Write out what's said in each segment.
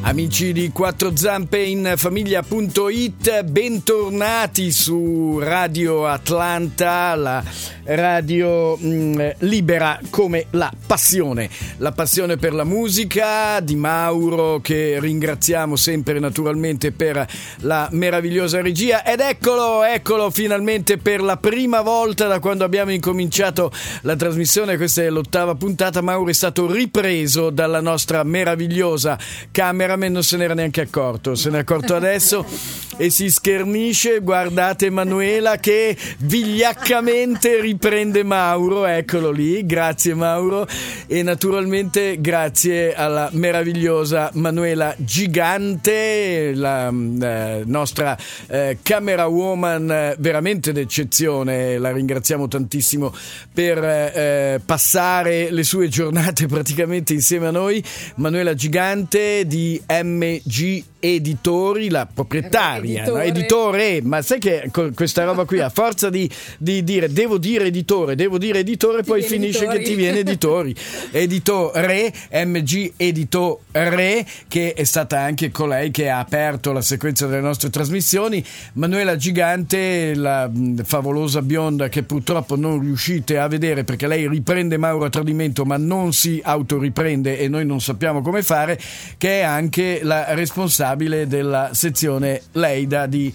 Amici di Quattro Zampe in Famiglia.it, bentornati su Radio Atlanta, la radio libera come la passione per la musica di Mauro, che ringraziamo sempre naturalmente per la meravigliosa regia. Ed eccolo finalmente, per la prima volta da quando abbiamo incominciato la trasmissione, questa è l'8ª puntata, Mauro è stato ripreso dalla nostra meravigliosa cameraman, non se n'era neanche accorto, se ne è accorto adesso e si schernisce. Guardate Manuela che vigliaccamente riprende Mauro, eccolo lì, grazie Mauro, e naturalmente grazie alla meravigliosa Manuela Gigante, la nostra camera woman veramente d'eccezione. La ringraziamo tantissimo per passare le sue giornate praticamente insieme a noi. Manuela Gigante di MG Editori, la proprietaria, editore, ma sai che con questa roba qui, a forza di dire devo dire editore, poi finisce editori, che ti viene editore, MG Editore, che è stata anche colei che ha aperto la sequenza delle nostre trasmissioni. Manuela Gigante, la favolosa bionda che purtroppo non riuscite a vedere perché lei riprende Mauro a tradimento ma non si autoriprende e noi non sappiamo come fare, che è anche la responsabile della sezione Leida di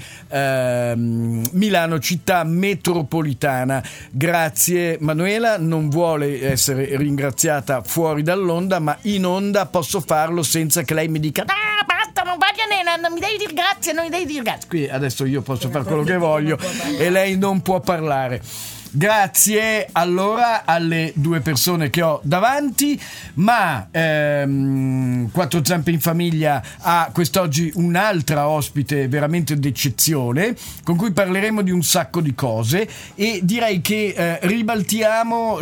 Milano città metropolitana. Grazie Manuela, non vuole essere ringraziata fuori dall'onda, ma in onda posso farlo senza che lei mi dica basta, non mi devi dire grazie, non mi devi dire grazie. Qui adesso io posso fare quello che voglio e lei non può parlare. Grazie allora alle due persone che ho davanti, ma Quattro Zampe in Famiglia ha quest'oggi un'altra ospite veramente d'eccezione con cui parleremo di un sacco di cose, e direi che ribaltiamo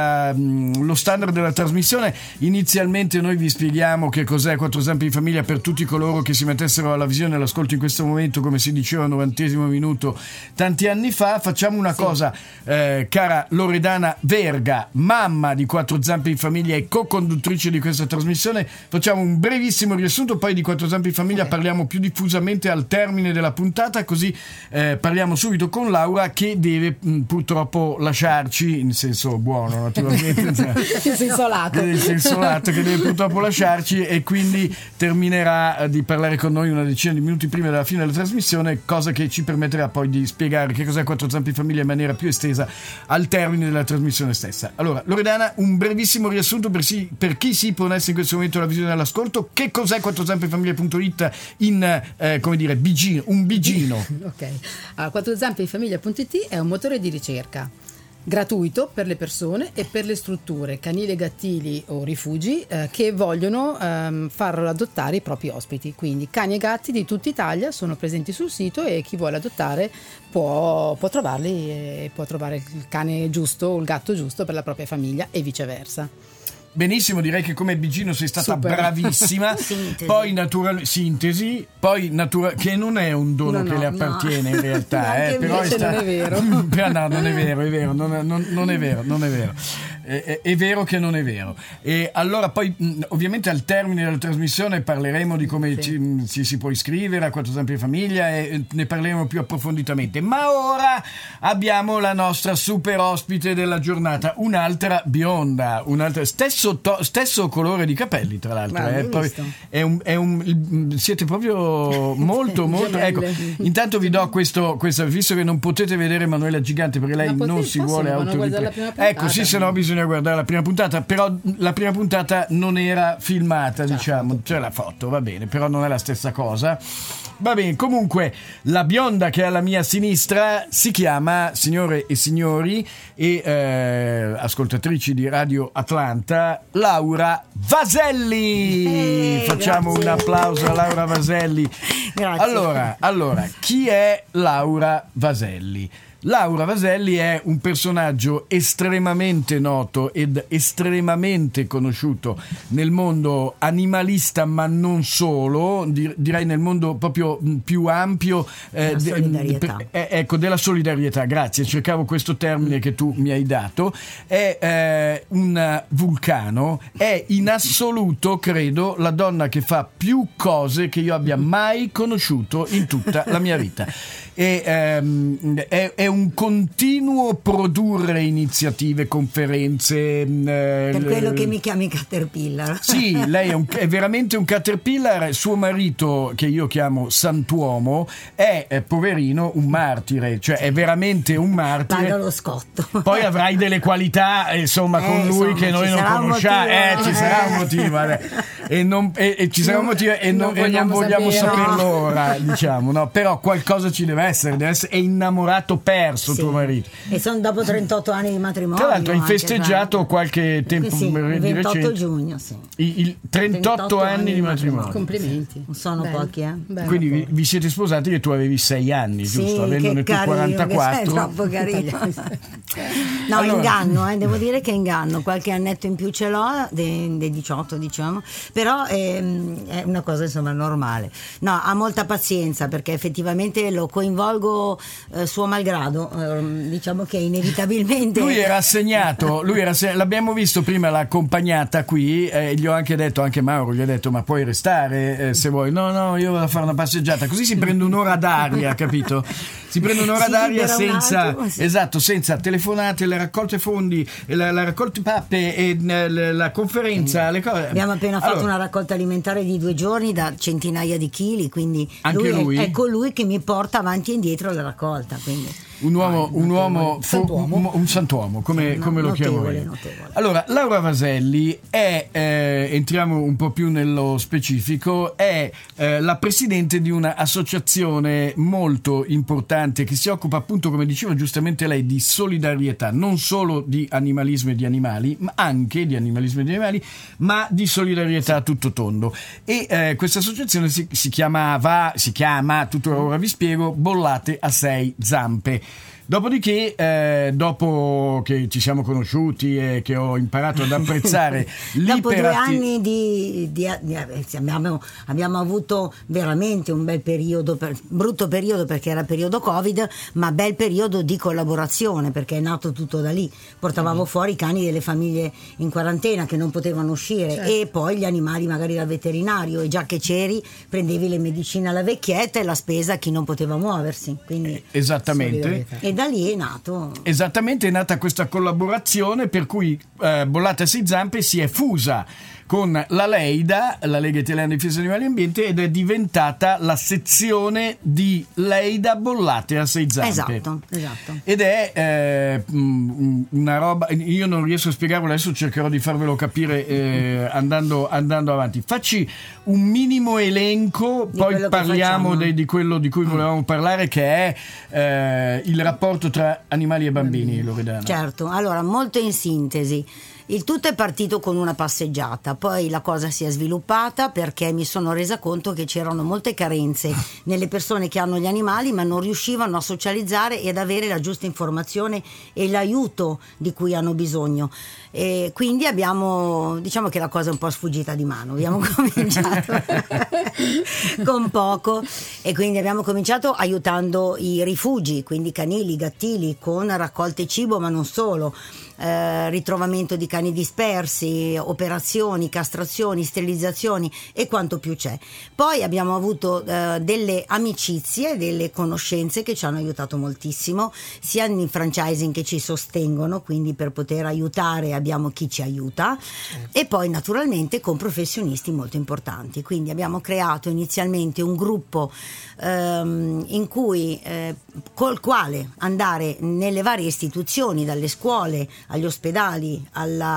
lo standard della trasmissione. Inizialmente noi vi spieghiamo che cos'è Quattro Zampe in Famiglia per tutti coloro che si mettessero alla visione e all'ascolto in questo momento, come si diceva al 90° minuto tanti anni fa. Facciamo una cosa, cara Loredana Verga, mamma di Quattro Zampe in Famiglia e co-conduttrice di questa trasmissione, facciamo un brevissimo riassunto, poi di Quattro Zampe in Famiglia parliamo più diffusamente al termine della puntata, così parliamo subito con Laura che deve purtroppo lasciarci, in senso buono naturalmente, in senso lato, che deve purtroppo lasciarci, e quindi terminerà di parlare con noi una decina di minuti prima della fine della trasmissione, cosa che ci permetterà poi di spiegare che cos'è Quattro Zampe in Famiglia in maniera più estesa al termine della trasmissione stessa. Allora Loredana, un brevissimo riassunto per chi si ponesse in questo momento la visione dell'ascolto. Che cos'è Quattro Zampe in Famiglia.it in come dire un bigino? Ok, allora, Quattro Zampe in Famiglia.it è un motore di ricerca gratuito per le persone e per le strutture canili, gattili o rifugi che vogliono far adottare i propri ospiti. Quindi cani e gatti di tutta Italia sono presenti sul sito e chi vuole adottare può trovarli e può trovare il cane giusto o il gatto giusto per la propria famiglia e viceversa. Benissimo, direi che come Bigino sei stata bravissima. Poi sintesi, che non è un dono che le appartiene in realtà, però non è vero. No, non è vero, non è vero. È vero che non è vero. E allora poi ovviamente al termine della trasmissione parleremo di come ci si può iscrivere a Quattro Zampe in Famiglia e ne parleremo più approfonditamente. Ma ora abbiamo la nostra super ospite della giornata, un'altra bionda, stesso colore di capelli tra l'altro. Siete proprio molto ecco, intanto vi do questo, visto che non potete vedere Manuela Gigante perché lei non si vuole autoriprendere, ecco, sì, se no bisogna guardare la prima puntata, però la prima puntata non era filmata, diciamo, c'è la foto, va bene, però non è la stessa cosa. Va bene, comunque la bionda che è alla mia sinistra si chiama, signore e signori e ascoltatrici di Radio Atlanta, Laura Vaselli. Facciamo grazie. Un applauso a Laura Vaselli. Grazie. Allora, chi è Laura Vaselli? Laura Vaselli è un personaggio estremamente noto ed estremamente conosciuto nel mondo animalista, ma non solo, direi nel mondo proprio più ampio della solidarietà. Grazie, cercavo questo termine che tu mi hai dato. È un vulcano, è in assoluto, credo, la donna che fa più cose che io abbia mai conosciuto in tutta la mia vita. È un continuo produrre iniziative, conferenze. Per quello che mi chiami Caterpillar. Sì, lei è veramente un Caterpillar. Suo marito, che io chiamo Santuomo, è poverino un martire, cioè è veramente un martire. Paga lo scotto. Poi avrai delle qualità, insomma, con lui che noi non conosciamo. Ci sarà un motivo. Ci sarà un motivo e non vogliamo saperlo ora, diciamo, no? Però qualcosa ci deve essere, è innamorato perso, sì, tuo marito. E sono dopo 38 anni di matrimonio. Tra l'altro hai festeggiato qualche tempo sì, di 28 recente. Giugno, sì. Il 38 anni di matrimonio. Complimenti. Non sono pochi, Bello. Quindi vi siete sposati che tu avevi 6 anni, sì, giusto? Avendone tu 44. È troppo carino. No, allora, inganno, devo dire che inganno. Qualche annetto in più ce l'ho, dei 18, diciamo, però è una cosa insomma normale. No, ha molta pazienza perché effettivamente lo coinvolgo suo malgrado, diciamo che inevitabilmente lui era assegnato, l'abbiamo visto prima, l'ha accompagnata qui, gli ho anche detto, anche Mauro gli ha detto ma puoi restare se vuoi. No, io vado a fare una passeggiata, così si prende un'ora d'aria, capito? Si prende un'ora d'aria senza senza telefonate, le raccolte fondi, la raccolta pappe e la conferenza, le cose. Abbiamo appena fatto una raccolta alimentare di 2 giorni da centinaia di chili, quindi anche lui è colui che mi porta avanti e indietro la raccolta, quindi un santuomo, come lo chiamo io. Allora, Laura Vaselli è, entriamo un po' più nello specifico, è la presidente di un'associazione molto importante che si occupa appunto, come diceva giustamente lei, di solidarietà, non solo di animalismo e di animali, ma anche di animalismo e di animali, ma di solidarietà a tutto tondo. E questa associazione si chiama, tutto ora vi spiego, Bollate a 6 Zampe. Dopodiché, dopo che ci siamo conosciuti e che ho imparato ad apprezzare dopo 2 anni abbiamo avuto veramente un bel periodo, brutto periodo perché era periodo Covid, ma bel periodo di collaborazione perché è nato tutto da lì. Portavamo fuori i cani delle famiglie in quarantena che non potevano uscire, certo, e poi gli animali magari dal veterinario, e già che c'eri prendevi le medicine alla vecchietta e la spesa a chi non poteva muoversi. Quindi esattamente. E da lì è nato. Esattamente, è nata questa collaborazione per cui Bollate a 6 Zampe si è fusa con la Leida, la Lega Italiana di Difesa Animali e Ambiente, ed è diventata la sezione di Leida Bollate a 6 Zampe. Esatto. Ed è una roba, io non riesco a spiegarlo, adesso cercherò di farvelo capire andando avanti. Facci un minimo elenco, poi parliamo di quello di cui volevamo parlare, che è il rapporto tra animali e bambini, Loredana. Certo, allora molto in sintesi. Il tutto è partito con una passeggiata, poi la cosa si è sviluppata perché mi sono resa conto che c'erano molte carenze nelle persone che hanno gli animali ma non riuscivano a socializzare ed avere la giusta informazione e l'aiuto di cui hanno bisogno. E quindi diciamo che la cosa è un po' sfuggita di mano, abbiamo cominciato con poco e quindi abbiamo cominciato aiutando i rifugi, quindi canili, gattili, con raccolte cibo ma non solo. Ritrovamento di cani dispersi, operazioni, castrazioni, sterilizzazioni e quanto più c'è. Poi abbiamo avuto delle amicizie, delle conoscenze che ci hanno aiutato moltissimo, sia in franchising che ci sostengono, quindi per poter aiutare abbiamo chi ci aiuta, e poi naturalmente con professionisti molto importanti. Quindi abbiamo creato inizialmente un gruppo in cui col quale andare nelle varie istituzioni, dalle scuole agli ospedali,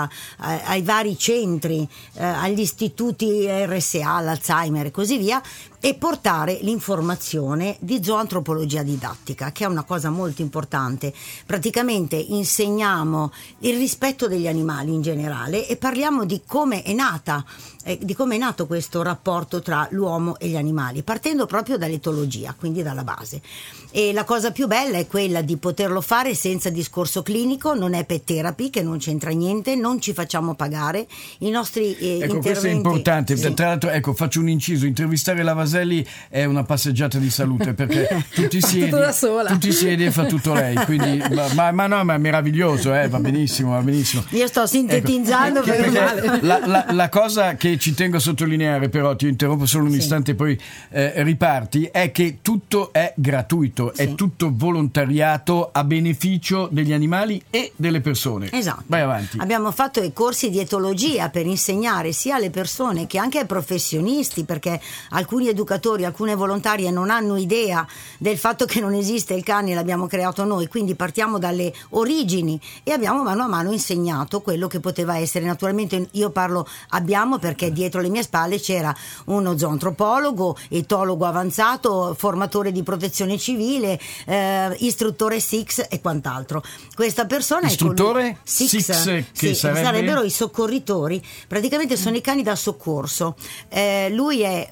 ai vari centri, agli istituti RSA, all'Alzheimer e così via, e portare l'informazione di zooantropologia didattica, che è una cosa molto importante. Praticamente insegniamo il rispetto degli animali in generale e parliamo di come è nato questo rapporto tra l'uomo e gli animali, partendo proprio dall'etologia, quindi dalla base. E la cosa più bella è quella di poterlo fare senza discorso clinico, non è pet therapy, che non c'entra niente, non ci facciamo pagare i nostri interventi. Questo è importante. Sì. Tra l'altro, faccio un inciso: intervistare la Vaselli è una passeggiata di salute, perché tu ti siedi e fa tutto lei, quindi ma è meraviglioso, va benissimo. Io sto sintetizzando perché la cosa che ci tengo a sottolineare, però ti interrompo solo un istante, poi riparti, è che tutto è gratuito, è tutto volontariato a beneficio degli animali e delle persone. Esatto. Vai avanti. Abbiamo fatto i corsi di etologia per insegnare sia alle persone che anche ai professionisti, perché alcuni educatori, alcune volontarie non hanno idea del fatto che non esiste il cane, l'abbiamo creato noi, quindi partiamo dalle origini e abbiamo mano a mano insegnato quello che poteva essere. Naturalmente abbiamo perché dietro le mie spalle c'era uno zoantropologo, etologo avanzato, formatore di protezione civile, istruttore SIX e quant'altro. Questa persona istruttore è SIX, che sarebbero i soccorritori, praticamente sono i cani da soccorso. Lui è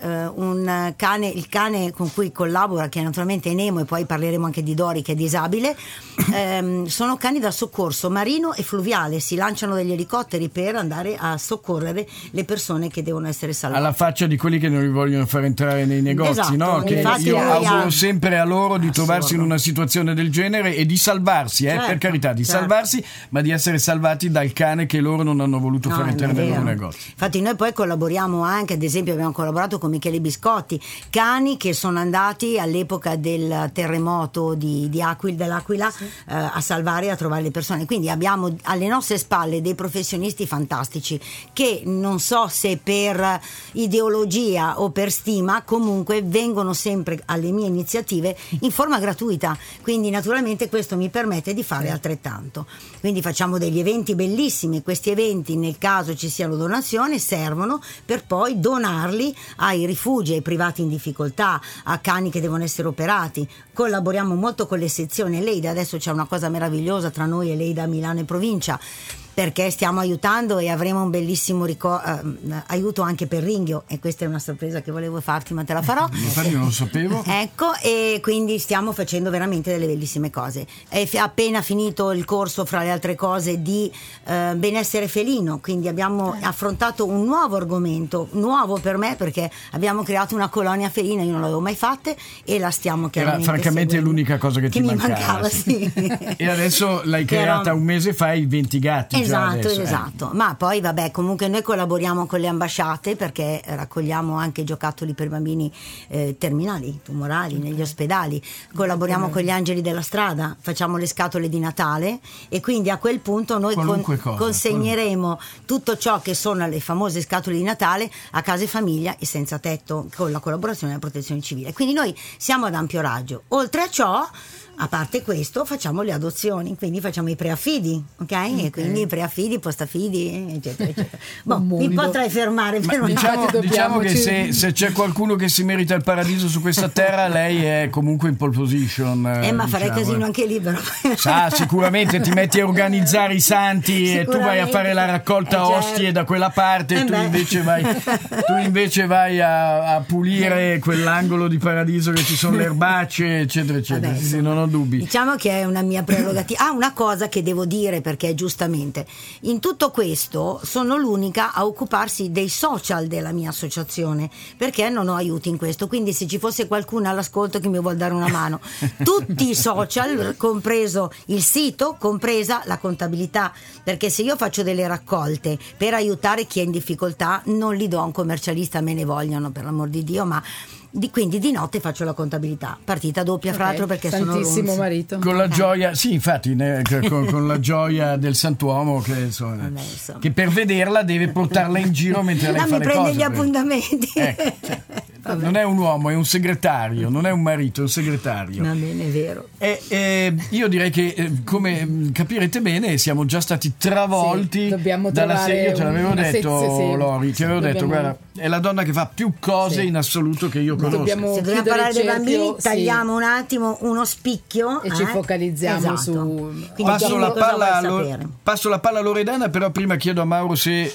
il cane con cui collabora, che naturalmente è Nemo, e poi parleremo anche di Dori che è disabile. Sono cani da soccorso marino e fluviale, si lanciano dagli elicotteri per andare a soccorrere le persone che devono essere salvate. Alla faccia di quelli che non li vogliono fare entrare nei negozi, esatto, no? Che io auguro sempre a loro di trovarsi in una situazione del genere e di salvarsi, per carità, di salvarsi, ma di essere salvati dal cane che loro non hanno voluto fare entrare nel loro negozio. Infatti noi poi collaboriamo anche, ad esempio abbiamo collaborato con Michele Biscotti, cani che sono andati all'epoca del terremoto dell'Aquila a salvare e a trovare le persone. Quindi abbiamo alle nostre spalle dei professionisti fantastici che, non so se per ideologia o per stima, comunque vengono sempre alle mie iniziative in forma gratuita, quindi naturalmente questo mi permette di fare altrettanto. Quindi facciamo degli eventi bellissimi, questi eventi, nel caso ci siano donazioni, servono per poi donarli ai rifugi, ai privati in difficoltà, a cani che devono essere operati. Collaboriamo molto con le sezioni Leida, adesso c'è una cosa meravigliosa tra noi e Leida, Milano e provincia, perché stiamo aiutando e avremo un bellissimo aiuto anche per Ringhio, e questa è una sorpresa che volevo farti, ma te la farò. Infatti non lo sapevo. Ecco, e quindi stiamo facendo veramente delle bellissime cose. È appena finito il corso, fra le altre cose, di benessere felino, quindi abbiamo affrontato un nuovo argomento, nuovo per me, perché abbiamo creato una colonia felina, io non l'avevo mai fatta e la stiamo chiaramente Era francamente seguendo. L'unica cosa che ti mi mancava sì. E adesso l'hai creata un mese fa, hai 20 gatti. Esatto. Ma poi vabbè, comunque noi collaboriamo con le ambasciate, perché raccogliamo anche giocattoli per bambini terminali, tumorali, negli ospedali. Collaboriamo con gli Angeli della Strada, facciamo le scatole di Natale, e quindi a quel punto noi consegneremo tutto ciò che sono le famose scatole di Natale a case famiglia e senza tetto, con la collaborazione della Protezione Civile. Quindi noi siamo ad ampio raggio. Oltre a ciò, a parte questo, facciamo le adozioni, quindi facciamo i preaffidi, ok? E quindi preaffidi, postafidi, eccetera, eccetera. Mi potrei fermare per diciamo che se c'è qualcuno che si merita il paradiso su questa terra, lei è comunque in pole position. Ma farei casino anche lì, però. Sicuramente ti metti a organizzare i santi e tu vai a fare la raccolta ostie da quella parte, e tu invece vai a pulire quell'angolo di paradiso che ci sono le erbacce, eccetera, eccetera. Sì, non ho dubbi. Diciamo che è una mia prerogativa. Una cosa che devo dire, perché giustamente in tutto questo sono l'unica a occuparsi dei social della mia associazione, perché non ho aiuti in questo, quindi se ci fosse qualcuno all'ascolto che mi vuol dare una mano, tutti i social, compreso il sito, compresa la contabilità, perché se io faccio delle raccolte per aiutare chi è in difficoltà non li do a un commercialista, me ne vogliono, per l'amor di Dio, ma quindi di notte faccio la contabilità, partita doppia, fra l'altro, perché Santissimo sono marito. Con la gioia, sì, infatti, con la gioia del santuomo che per vederla deve portarla in giro mentre lei fa le cose. Mi prende gli appuntamenti. Non è un uomo, è un segretario, non è un marito, è un segretario. Va bene, è vero. Io direi che, come capirete bene, siamo già stati travolti dalla serie. Io te l'avevo detto, Lori, ti avevo detto, guarda, è la donna che fa più cose in assoluto che io conosco. Se dobbiamo parlare dei bambini, tagliamo un attimo uno spicchio e ci focalizziamo su. Passo la palla a Loredana, però prima chiedo a Mauro se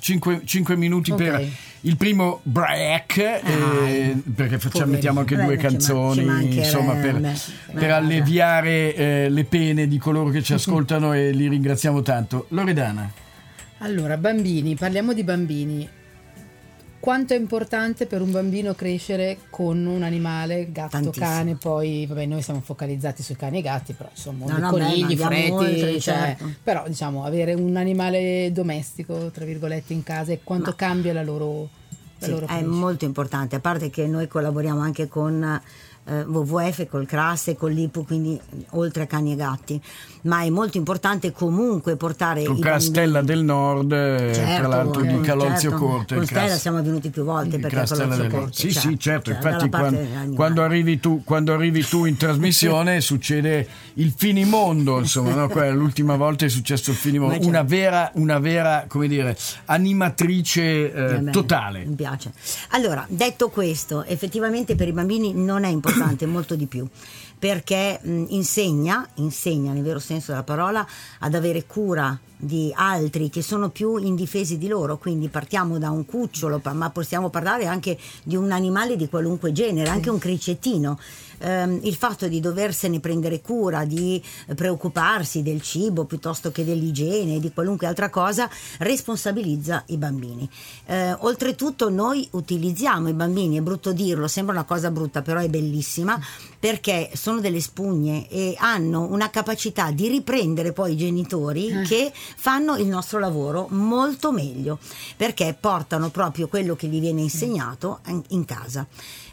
5 minuti per il primo break, perché mettiamo anche due canzoni, insomma, per alleviare le pene di coloro che ci ascoltano, e li ringraziamo tanto. Loredana. Allora, bambini, parliamo di bambini. Quanto è importante per un bambino crescere con un animale, gatto, tantissimo. Cane, poi vabbè, noi siamo focalizzati sui cani e gatti, però insomma conigli, fretti, certo. Però diciamo avere un animale domestico, tra virgolette, in casa, e quanto cambia la loro è molto importante, a parte che noi collaboriamo anche con WWF, col CRAS e con l'IPU, quindi oltre a cani e gatti, ma è molto importante comunque portare con Castella del Nord, tra l'altro di Calolzio Corte. Con Stella siamo venuti più volte perché Calolzio Corte, certo, infatti quando arrivi tu in trasmissione succede il finimondo, insomma, no? L'ultima volta è successo il finimondo, una vera come dire animatrice totale. Mi piace. Allora, detto questo, effettivamente per i bambini non è importante, molto di più, perché insegna nel vero senso della parola ad avere cura di altri che sono più indifesi di loro, quindi partiamo da un cucciolo, ma possiamo parlare anche di un animale di qualunque genere, anche un cricettino. Il fatto di doversene prendere cura, di preoccuparsi del cibo piuttosto che dell'igiene, di qualunque altra cosa, responsabilizza i bambini. Oltretutto noi utilizziamo i bambini, è brutto dirlo, sembra una cosa brutta, però è bellissima, perché sono delle spugne e hanno una capacità di riprendere poi i genitori che fanno il nostro lavoro molto meglio, perché portano proprio quello che gli viene insegnato in casa.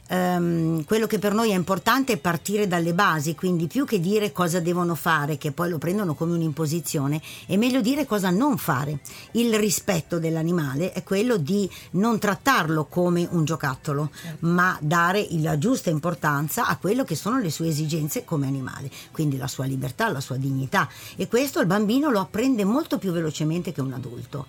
Quello che per noi è importante è partire dalle basi, quindi più che dire cosa devono fare, che poi lo prendono come un'imposizione, è meglio dire cosa non fare. Il rispetto dell'animale è quello di non trattarlo come un giocattolo, ma dare la giusta importanza a quello che sono le sue esigenze come animale, quindi la sua libertà, la sua dignità, e questo il bambino lo apprende molto più velocemente che un adulto.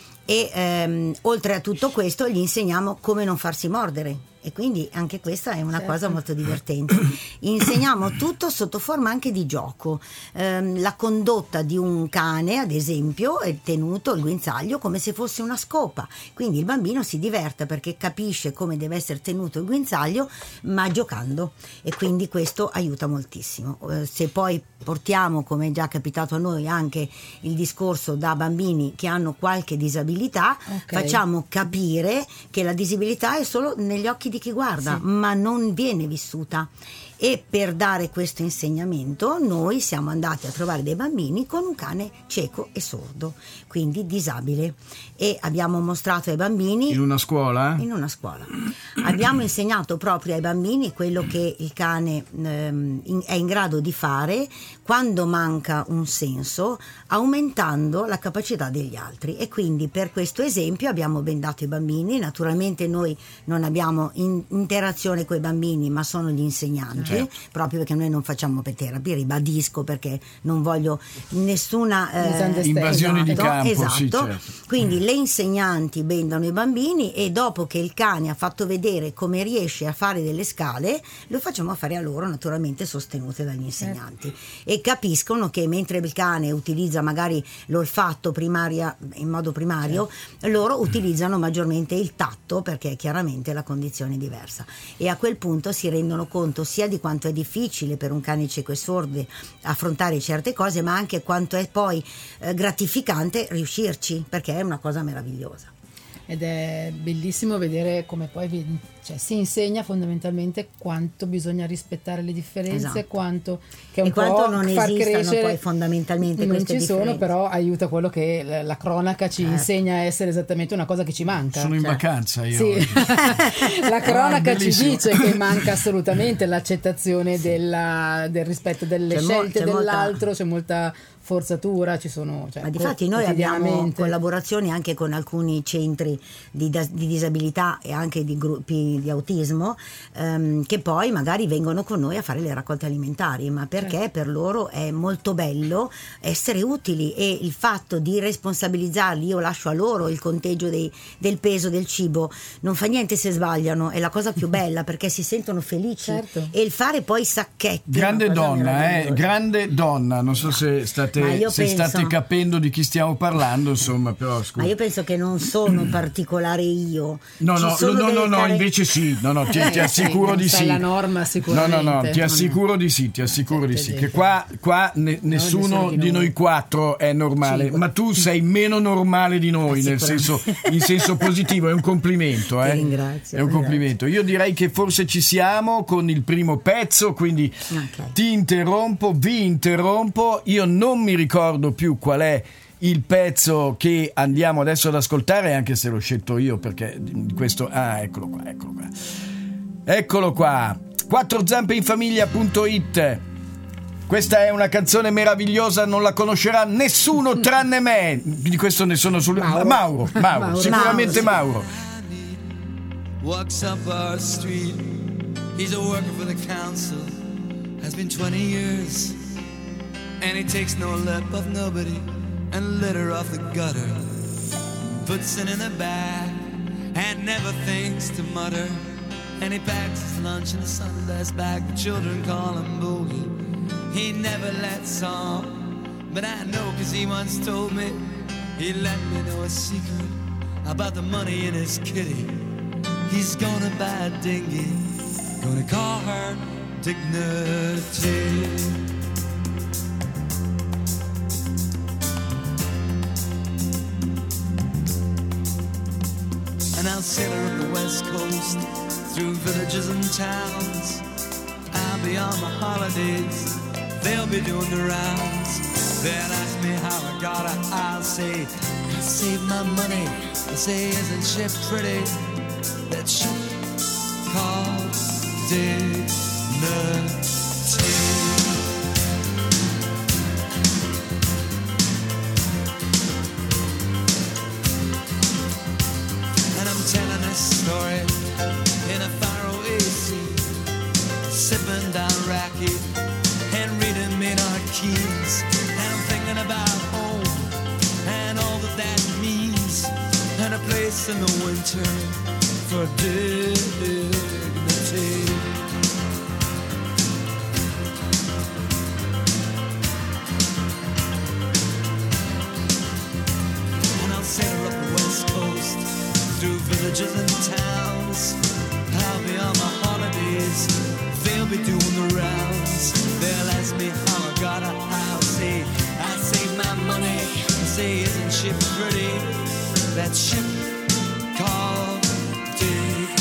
E oltre a tutto questo gli insegniamo come non farsi mordere, e quindi anche questa è una cosa molto divertente. Insegniamo tutto sotto forma anche di gioco. La condotta di un cane, ad esempio, è tenuto il guinzaglio come se fosse una scopa, quindi il bambino si diverte perché capisce come deve essere tenuto il guinzaglio, ma giocando, e quindi questo aiuta moltissimo. Se poi portiamo, come è già capitato a noi, anche il discorso da bambini che hanno qualche disabilità, facciamo capire che la disabilità è solo negli occhi di chi guarda, ma non viene vissuta. E per dare questo insegnamento noi siamo andati a trovare dei bambini con un cane cieco e sordo, quindi disabile, e abbiamo mostrato ai bambini in una scuola abbiamo insegnato proprio ai bambini quello che il cane è in grado di fare quando manca un senso, aumentando la capacità degli altri. E quindi per questo esempio abbiamo bendato i bambini. Naturalmente noi non abbiamo interazione con i bambini, ma sono gli insegnanti, proprio perché noi non facciamo terapia, ribadisco, perché non voglio nessuna invasione di campo. Esatto. Quindi le insegnanti bendano i bambini, e dopo che il cane ha fatto vedere come riesce a fare delle scale, lo facciamo fare a loro, naturalmente sostenute dagli insegnanti, e capiscono che mentre il cane utilizza magari l'olfatto in modo primario, loro utilizzano maggiormente il tatto, perché chiaramente la condizione è diversa, e a quel punto si rendono conto sia di quanto è difficile per un cane cieco e sordo affrontare certe cose, ma anche quanto è poi gratificante riuscirci, perché è una cosa meravigliosa. Ed è bellissimo vedere come poi si insegna fondamentalmente quanto bisogna rispettare le differenze, quanto che un quanto po' non far esistano crescere, poi fondamentalmente non queste ci sono, differenze. però aiuta quello che la cronaca ci insegna a essere esattamente una cosa che ci manca. Sono in vacanza io. Sì. La cronaca ci dice che manca assolutamente l'accettazione del rispetto delle scelte dell'altro, c'è molta forzatura, ci sono, ma difatti noi abbiamo collaborazioni anche con alcuni centri di disabilità e anche di gruppi di autismo, che poi magari vengono con noi a fare le raccolte alimentari, ma perché per loro è molto bello essere utili, e il fatto di responsabilizzarli, io lascio a loro il conteggio del peso del cibo, non fa niente se sbagliano, è la cosa più bella perché si sentono felici, e il fare poi i sacchetti, grande donna, non so se state capendo di chi stiamo parlando, insomma, però scusa. Ma io penso che non sono particolare io. No, invece sì. Ti assicuro di sì. La norma sicuramente. No, ti assicuro di sì, che qua nessuno di noi quattro è normale, ma tu sei meno normale di noi, in senso positivo, è un complimento, Ti ringrazio. È un complimento. Io direi che forse ci siamo con il primo pezzo, quindi vi interrompo, io non mi ricordo più qual è il pezzo che andiamo adesso ad ascoltare, anche se l'ho scelto io perché questo eccolo qua, quattrozampeinfamiglia.it. Questa è una canzone meravigliosa, non la conoscerà nessuno tranne me, di questo ne sono Mauro, sicuramente Mauro. Walks up our street, he's a worker for the council, has been 20 years, and he takes no lip of nobody and litter off the gutter, puts it in a bag and never thinks to mutter, and he packs his lunch in a Sunday's bag. The children call him Boogie, he never lets on, but I know 'cause he once told me, he let me know a secret about the money in his kitty. He's gonna buy a dinghy, gonna call her Dignity. And I'll sail her up the west coast, through villages and towns. I'll be on my holidays, they'll be doing the rounds. They'll ask me how I got her, I'll say, I saved my money. They'll say, isn't she pretty? That ship called Dignity. Telling this story in a faraway scene, sipping down raki and reading Maynard Keynes, and I'm thinking about home and all that means, and a place in the winter for dignity. And I'll sail her up the west coast, through villages and towns. I'll be on my holidays, they'll be doing the rounds. They'll ask me how I got her, I'll say, I saved my money. They'll say, isn't she pretty? That ship called Dignity.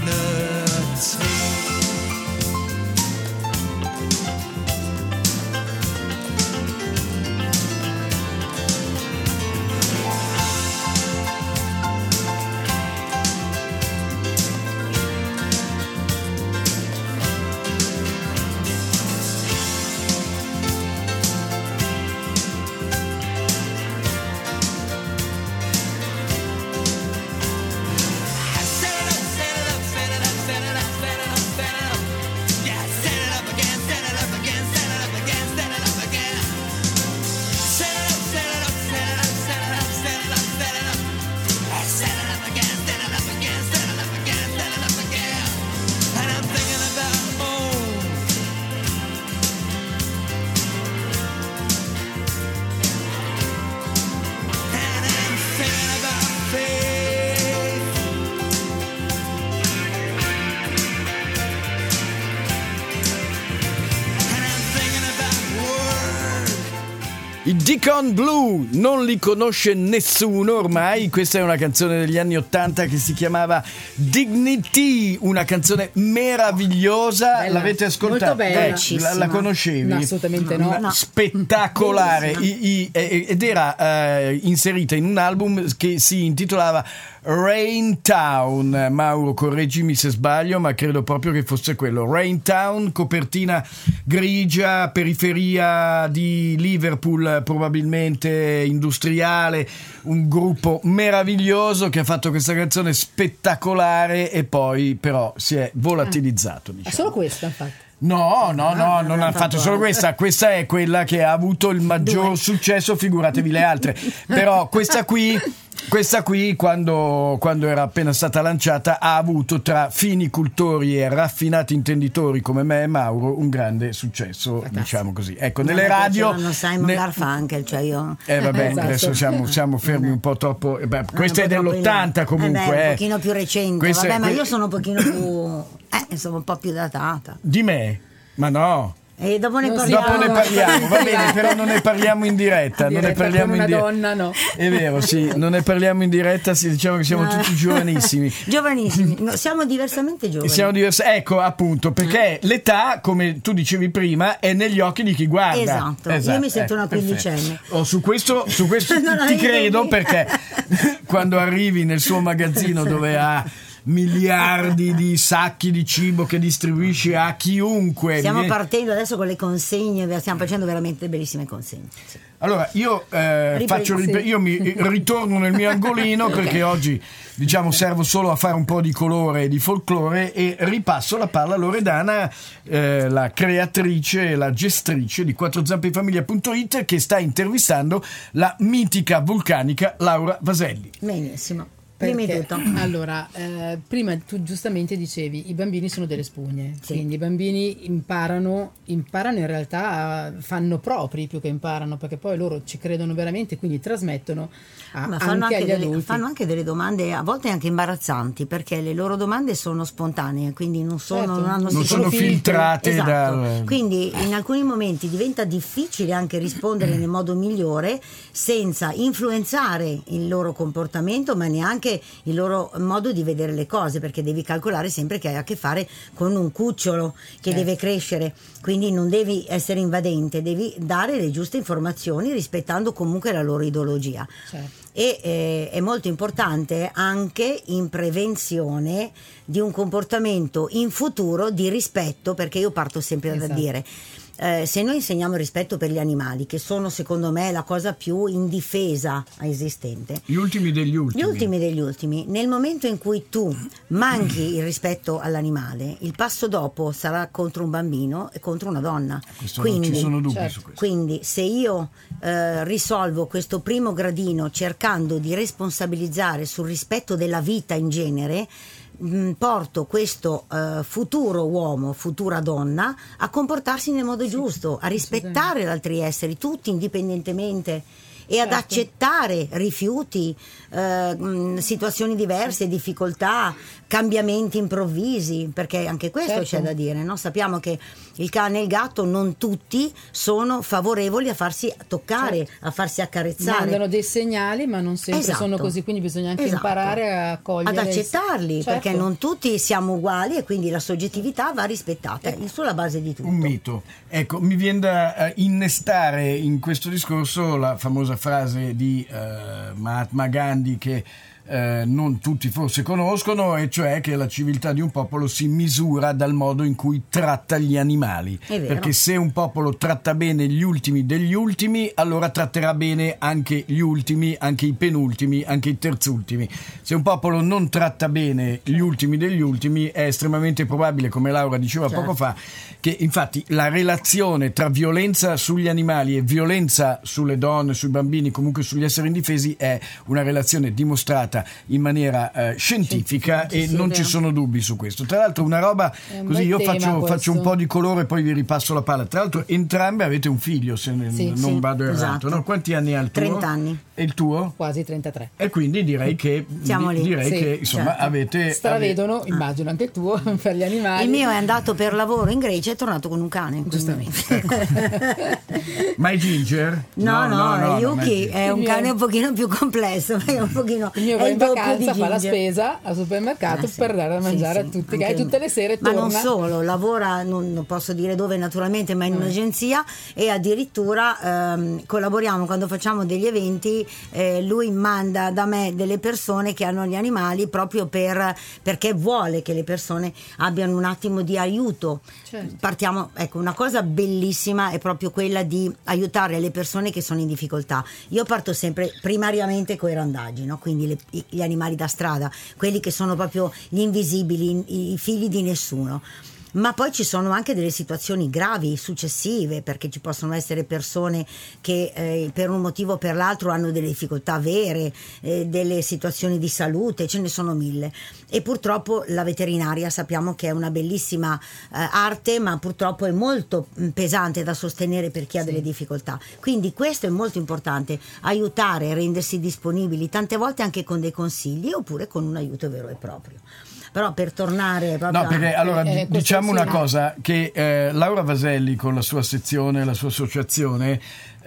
I Deacon Blue non li conosce nessuno ormai. Questa è una canzone degli anni '80 che si chiamava Dignity, una canzone meravigliosa. Bella. L'avete ascoltata? Molto bella. La conoscevi? No, assolutamente no. Spettacolare. Ed era inserita in un album che si intitolava Rain Town. Mauro, correggimi se sbaglio, ma credo proprio che fosse quello. Rain Town, copertina grigia, periferia di Liverpool, probabilmente industriale, un gruppo meraviglioso che ha fatto questa canzone spettacolare e poi però si è volatilizzato, diciamo. È solo questa, infatti. No, non ha fatto solo questa. Questa è quella che ha avuto il maggior successo, figuratevi le altre. Però questa qui quando era appena stata lanciata ha avuto tra fini cultori e raffinati intenditori come me e Mauro un grande successo, diciamo così. Ecco, nelle radio Simon Garfunkel, cioè io vabbè, Esatto. adesso siamo fermi un po' troppo. Questa è dell'80 comunque, un pochino più recente. Questa Vabbè, è ma io sono un pochino più insomma un po' più datata. di me, ma no. E dopo ne Non si parliamo. Dopo ne parliamo, va bene, però non ne parliamo in diretta. Non ne parliamo con una in donna, no. È vero, sì, non ne parliamo in diretta, diciamo che siamo tutti giovanissimi. Giovanissimi, no, siamo diversamente giovani. Siamo diversi, ecco appunto, perché l'età, come tu dicevi prima, è negli occhi di chi guarda. Esatto. Io mi sento una quindicenne. Su questo Non ti avevi credo, idea. perché quando arrivi nel suo magazzino dove ha miliardi di sacchi di cibo che distribuisce a chiunque. Stiamo partendo adesso con le consegne, stiamo facendo veramente bellissime consegne. Sì. Allora io io mi ritorno nel mio angolino perché oggi diciamo servo solo a fare un po' di colore e di folklore e ripasso la palla a Loredana, la creatrice e la gestrice di quattrozampeinfamiglia.it, che sta intervistando la mitica vulcanica Laura Vaselli. Benissimo. Prima di Perché, tutto. allora, prima tu giustamente dicevi i bambini sono delle spugne, Sì. quindi i bambini imparano in realtà, fanno propri più che imparano, perché poi loro ci credono veramente, quindi trasmettono Ma fanno anche agli anche, adulti. fanno anche delle domande a volte anche imbarazzanti, perché le loro domande sono spontanee, quindi non sono, Certo. non hanno Non sicuro sono filtri. filtrate Esatto. Quindi in alcuni momenti diventa difficile anche rispondere nel modo migliore senza influenzare il loro comportamento, ma neanche il loro modo di vedere le cose, perché devi calcolare sempre che hai a che fare con un cucciolo che deve crescere, quindi non devi essere invadente, devi dare le giuste informazioni rispettando comunque la loro ideologia. Certo. E è molto importante anche in prevenzione di un comportamento in futuro di rispetto, perché io parto sempre da Esatto. dire se noi insegniamo rispetto per gli animali, che sono secondo me la cosa più indifesa esistente, Gli ultimi degli ultimi. gli ultimi degli ultimi, nel momento in cui tu manchi il rispetto all'animale, il passo dopo sarà contro un bambino e contro una donna. Questo non ci sono dubbi certo. su questo. Quindi se io risolvo questo primo gradino cercando di responsabilizzare sul rispetto della vita in genere, porto questo futuro uomo, futura donna a comportarsi nel modo giusto, a rispettare gli altri esseri, tutti indipendentemente, e ad accettare rifiuti, situazioni diverse, difficoltà, cambiamenti improvvisi, perché anche questo c'è da dire, no? Sappiamo che il cane e il gatto non tutti sono favorevoli a farsi toccare, a farsi accarezzare. Mandano dei segnali, ma non sempre Esatto. sono così, quindi bisogna anche Esatto. imparare a cogliere, ad accettarli, Certo. perché non tutti siamo uguali e quindi la soggettività va rispettata sulla base di tutto. Un mito. Ecco, mi viene da innestare in questo discorso la famosa frase di Mahatma Gandhi che non tutti forse conoscono, e cioè che la civiltà di un popolo si misura dal modo in cui tratta gli animali. È vero. Perché se un popolo tratta bene gli ultimi degli ultimi, allora tratterà bene anche gli ultimi, anche i penultimi, anche i terzultimi. Se un popolo non tratta bene gli ultimi degli ultimi, è estremamente probabile, come Laura diceva poco fa, che infatti la relazione tra violenza sugli animali e violenza sulle donne, sui bambini, comunque sugli esseri indifesi, è una relazione dimostrata in maniera scientifica, e sì, non è ci vero. sono dubbi su questo. Tra l'altro una roba un così, bel io tema faccio questo. un po' di colore e poi vi ripasso la palla. Tra l'altro entrambe avete un figlio, se non sì, vado errato, esatto. no? Quanti anni ha il tuo? 30 anni. E il tuo? Quasi 33. E quindi direi che Siamo lì. direi Sì, che insomma certo. avete Stravedono, immagino anche il tuo, per gli animali. Il mio è andato per lavoro in Grecia e è tornato con un cane. quindi- Giustamente. Ma è Ginger? No, non è Yuki Ginger. è un Il mio- cane un pochino più complesso, perché è un pochino Il mio è in doppio vacanza di fa la Ginger. spesa al supermercato Sì. per dare da mangiare Sì, a tutti, anche e tutte le sere ma torna. non solo, lavora, non posso dire dove naturalmente, ma in un'agenzia, e addirittura collaboriamo quando facciamo degli eventi. Lui manda da me delle persone che hanno gli animali proprio perché vuole che le persone abbiano un attimo di aiuto. Certo. Partiamo, ecco, una cosa bellissima è proprio quella di aiutare le persone che sono in difficoltà. Io parto sempre primariamente con i randaggi, no? Quindi gli animali da strada, quelli che sono proprio gli invisibili, i figli di nessuno. Ma poi ci sono anche delle situazioni gravi successive, perché ci possono essere persone che per un motivo o per l'altro hanno delle difficoltà vere, delle situazioni di salute, ce ne sono mille. E purtroppo la veterinaria sappiamo che è una bellissima arte, ma purtroppo è molto pesante da sostenere per chi ha delle difficoltà. Quindi questo è molto importante, aiutare, rendersi disponibili, tante volte anche con dei consigli oppure con un aiuto vero e proprio. Però per tornare proprio No, perché allora diciamo una sì. cosa, che Laura Vaselli con la sua sezione, la sua associazione,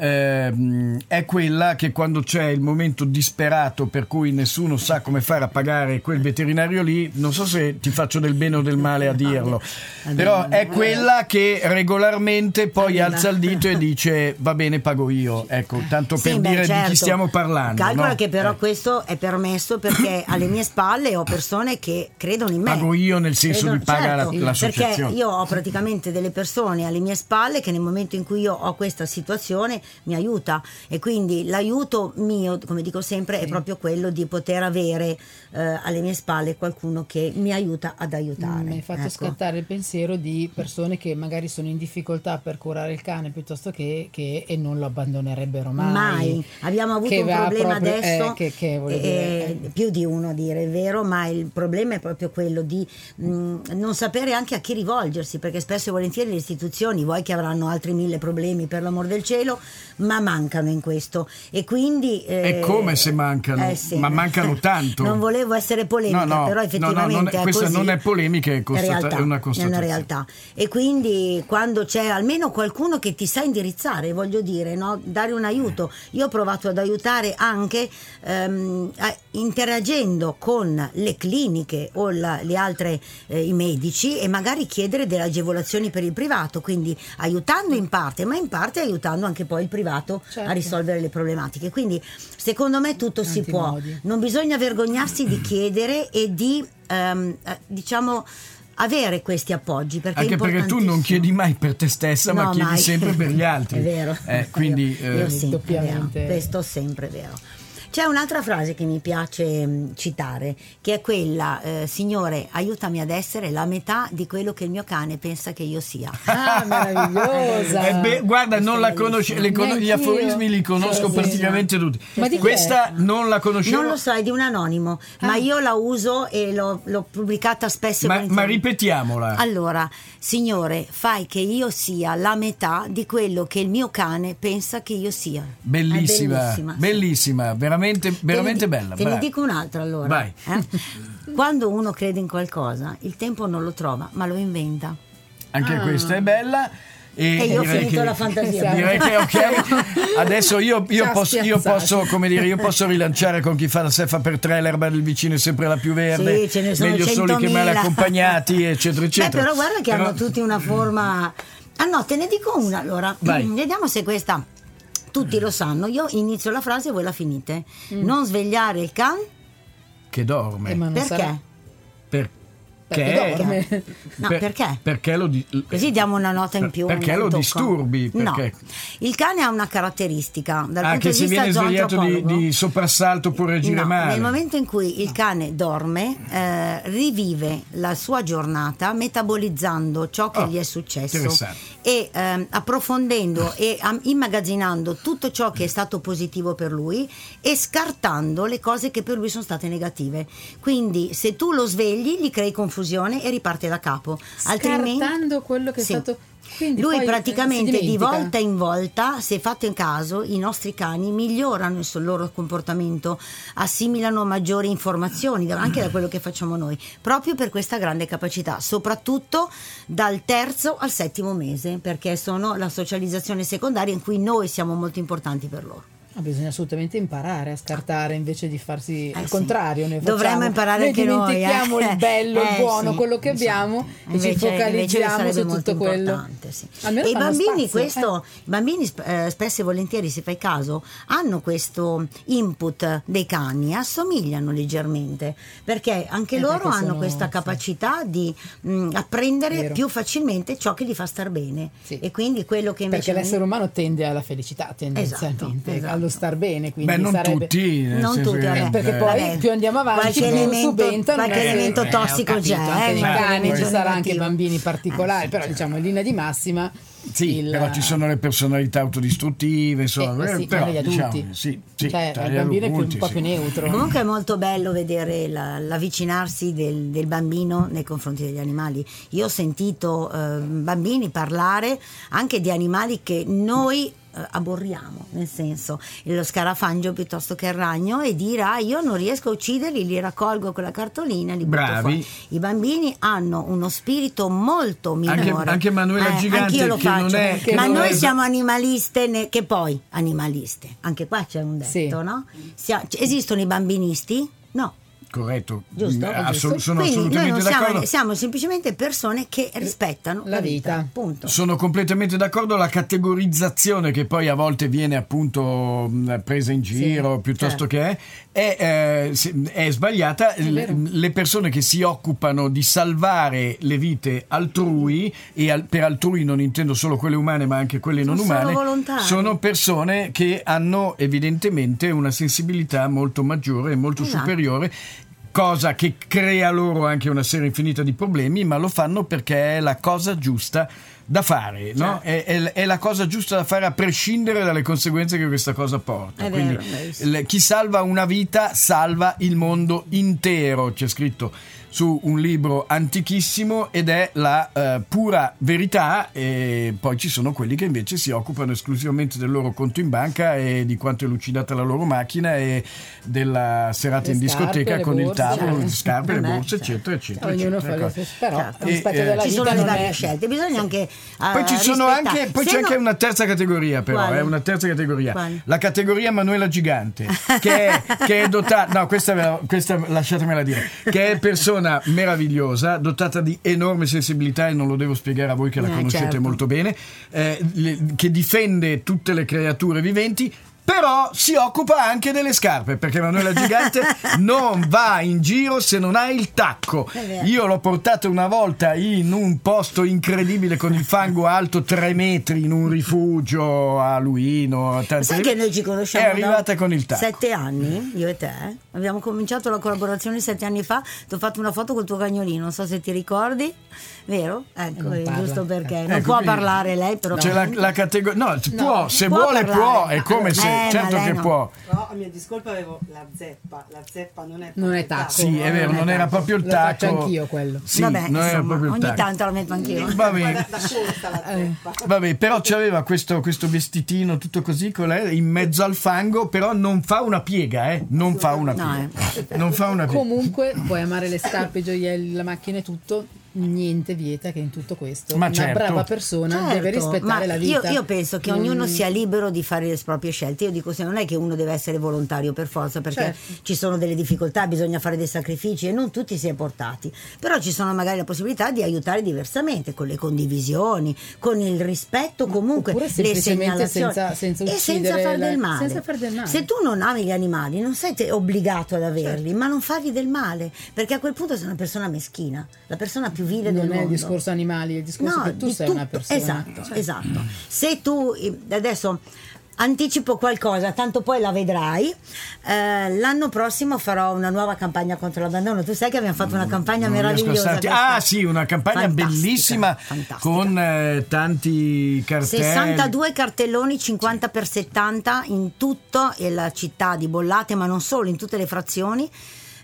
è quella che quando c'è il momento disperato per cui nessuno sa come fare a pagare quel veterinario lì, non so se ti faccio del bene o del male a dirlo, però è quella che regolarmente poi alza il dito e dice va bene, pago io, ecco, tanto per dire di chi stiamo parlando. Calcola no? che però questo è permesso perché alle mie spalle ho persone che credono in me. Pago io nel senso di paga certo, l'associazione. perché io ho praticamente delle persone alle mie spalle che nel momento in cui io ho questa situazione mi aiuta, e quindi l'aiuto mio, come dico sempre, è proprio quello di poter avere alle mie spalle qualcuno che mi aiuta ad aiutare. Mi hai fatto ecco. scattare il pensiero di persone che magari sono in difficoltà per curare il cane piuttosto che e non lo abbandonerebbero mai. Abbiamo avuto Che un va problema proprio- adesso, che voglio dire, più di uno a dire, è vero, ma il problema è proprio quello di non sapere anche a chi rivolgersi, perché spesso e volentieri le istituzioni, vuoi che avranno altri 1000 problemi, per l'amor del cielo, ma mancano in questo, e quindi È come se mancano, sì. ma mancano tanto. Non volevo essere polemica, No, però effettivamente questa così. non è polemica, è Realtà, una è constatazione. una realtà. E quindi quando c'è almeno qualcuno che ti sa indirizzare, voglio dire, no? Dare un aiuto. Io ho provato ad aiutare anche interagendo con le cliniche o le altre, i medici, e magari chiedere delle agevolazioni per il privato, quindi aiutando in parte, ma in parte aiutando anche poi il privato Certo. a risolvere le problematiche. Quindi secondo me tutto si Tanti può, modi. non bisogna vergognarsi di chiedere e di diciamo avere questi appoggi, perché Anche è perché tu non importantissimo. chiedi mai per te stessa, ma No, chiedi mai. sempre per gli altri. È vero. Quindi Io sì, è vero. doppiamente. Questo sempre è vero. C'è un'altra frase che mi piace citare, che è quella: Signore, aiutami ad essere la metà di quello che il mio cane pensa che io sia. Ah, meravigliosa. guarda, non la conosci, gli Neanch'io. aforismi li conosco Sì, praticamente tutti. Ma di chi Questa è? non la conoscevo. Non lo so, è di un anonimo, ma io la uso e l'ho pubblicata spesso e ma volentieri. ripetiamola. Allora, Signore, fai che io sia la metà di quello che il mio cane pensa che io sia. Bellissima, È sì. bellissima, veramente Te bella. Te ne brava. dico un'altra allora. Vai. Quando uno crede in qualcosa, il tempo non lo trova, ma lo inventa. Anche questa è bella. E io ho direi finito che- la fantasia. Direi che ok. Adesso io Ci ha posso, come dire, io posso rilanciare con chi fa la sefa per tre, l'erba del vicino è sempre la più verde. Sì, ce ne sono meglio soli che 100.000. male accompagnati, eccetera, eccetera. Però guarda che hanno tutti una forma. Ah no, te ne dico una allora. Vai. Vediamo se questa tutti lo sanno. Io inizio la frase e voi la finite. Non svegliare il can Che dorme. Ma non perché? sarà- Perché dorme. No, perché? Perché Così diamo una nota in più. Perché un lo tocco. disturbi? Perché? No, il cane ha una caratteristica dal punto Che di se vista viene svegliato zoantropologo. di soprassalto può reagire No, male. nel momento in cui il cane dorme, rivive la sua giornata metabolizzando ciò che gli è successo interessante. e approfondendo e immagazzinando tutto ciò che è stato positivo per lui e scartando le cose che per lui sono state negative. Quindi se tu lo svegli gli crei confusione e riparte da capo. Scartando quello che è Sì. stato. Quindi Lui poi, praticamente si di dimentica. volta in volta, se fate in caso, i nostri cani migliorano il loro comportamento, assimilano maggiori informazioni anche da quello che facciamo noi, proprio per questa grande capacità, soprattutto dal 3° al 7° mese, perché sono la socializzazione secondaria in cui noi siamo molto importanti per loro. Bisogna assolutamente imparare a scartare invece di farsi il contrario. Noi dovremmo imparare anche noi. Dimentichiamo il bello, il buono, quello che abbiamo e ci focalizziamo su tutto quello. Sì. E i bambini, i bambini spesso e volentieri, se fai caso, hanno questo input dei cani, assomigliano leggermente, perché anche loro hanno questa capacità di apprendere più facilmente ciò che gli fa star bene. Sì. E quindi quello che invece perché l'essere umano tende alla felicità tendenzialmente, esatto. allo star bene, quindi non sarebbe... tutti, perché poi più andiamo avanti più subentrano qualche elemento tossico c'è, nei cani ci sarà anche negativo. Bambini particolari, però diciamo in linea di massima però ci sono le personalità autodistruttive, insomma, però gli adulti. Diciamo, il bambino è un po' più neutro. Comunque è molto bello vedere l'avvicinarsi del bambino nei confronti degli animali. Io ho sentito bambini parlare anche di animali che noi aborriamo, nel senso lo scarafangio piuttosto che il ragno, e dire io non riesco a ucciderli, li raccolgo con la cartolina, li butto fuori. I bambini hanno uno spirito molto minore, anche Manuela Gigante, anch'io lo che faccio, non è, ma noi siamo animaliste, che poi animaliste, anche qua c'è un detto, no? Esistono i bambinisti? No. Corretto, giusto? Sono quindi assolutamente noi d'accordo. siamo semplicemente persone che rispettano la vita. Punto. Sono completamente d'accordo. La categorizzazione che poi a volte viene appunto presa in giro piuttosto che è sbagliata. Le persone che si occupano di salvare le vite altrui, e per altrui non intendo solo quelle umane ma anche quelle non umane, sono persone che hanno evidentemente una sensibilità molto maggiore e molto superiore, cosa che crea loro anche una serie infinita di problemi, ma lo fanno perché è la cosa giusta da fare, no? È la cosa giusta da fare a prescindere dalle conseguenze che questa cosa porta. Quindi chi salva una vita salva il mondo intero, c'è scritto su un libro antichissimo, ed è la pura verità. E poi ci sono quelli che invece si occupano esclusivamente del loro conto in banca e di quanto è lucidata la loro macchina e della serata in discoteca con il tavolo, le scarpe, le borse, eccetera, eccetera. Ognuno fa le stesse, però rispetto della ci vita sono le non varie è... scelte, bisogna anche poi ci sono anche, poi c'è anche una terza categoria, però è una terza categoria. Quale? La categoria Manuela Gigante, che è dotata, no, questa lasciatemela dire, che è persona meravigliosa, dotata di enorme sensibilità, e non lo devo spiegare a voi che la conoscete molto bene, che difende tutte le creature viventi. Però si occupa anche delle scarpe, perché Manuela Gigante non va in giro se non ha il tacco. Io l'ho portata una volta in un posto incredibile con il fango alto 3 metri in un rifugio a Luino. Sai che noi ci conosciamo è arrivata con il tacco. 7 anni, io e te abbiamo cominciato la collaborazione 7 anni fa. Ti ho fatto una foto col tuo cagnolino, non so se ti ricordi, vero? Ecco, giusto perché non può parlare lei, però c'è la categoria, può, se vuole parlare. può, è come se certo che può. No, a mia discolpa avevo la zeppa non è tacco. Sì, è vero, non era proprio il tacco. Lo faccio anch'io quello. Sì, vabbè, non era insomma, proprio il tacco. ogni tanto la metto anch'io. Vabbè, però c'aveva questo vestitino tutto così con lei in mezzo al fango, però non fa una piega, non fa una piega. Non fa una piega. Comunque puoi amare le scarpe, i gioielli, la macchina e tutto, niente vieta che in tutto questo una brava persona deve rispettare la vita. Io penso che ognuno sia libero di fare le proprie scelte. Io dico, se non è che uno deve essere volontario per forza, perché ci sono delle difficoltà, bisogna fare dei sacrifici e non tutti si è portati, però ci sono magari la possibilità di aiutare diversamente, con le condivisioni, con il rispetto, comunque le segnalazioni, senza e senza far del male. male. Se tu non ami gli animali non sei obbligato ad averli, ma non fargli del male, perché a quel punto sei una persona meschina, la persona più vile del mondo. Non è il discorso animali, è il discorso che tu sei una persona. Esatto. Se tu adesso anticipo qualcosa, tanto poi la vedrai, l'anno prossimo farò una nuova campagna contro l'abbandono. Tu sai che abbiamo fatto una campagna meravigliosa. Sì, una campagna bellissima, con tanti cartelli, 62 cartelloni 50x70 in tutta la città di Bollate, ma non solo, in tutte le frazioni.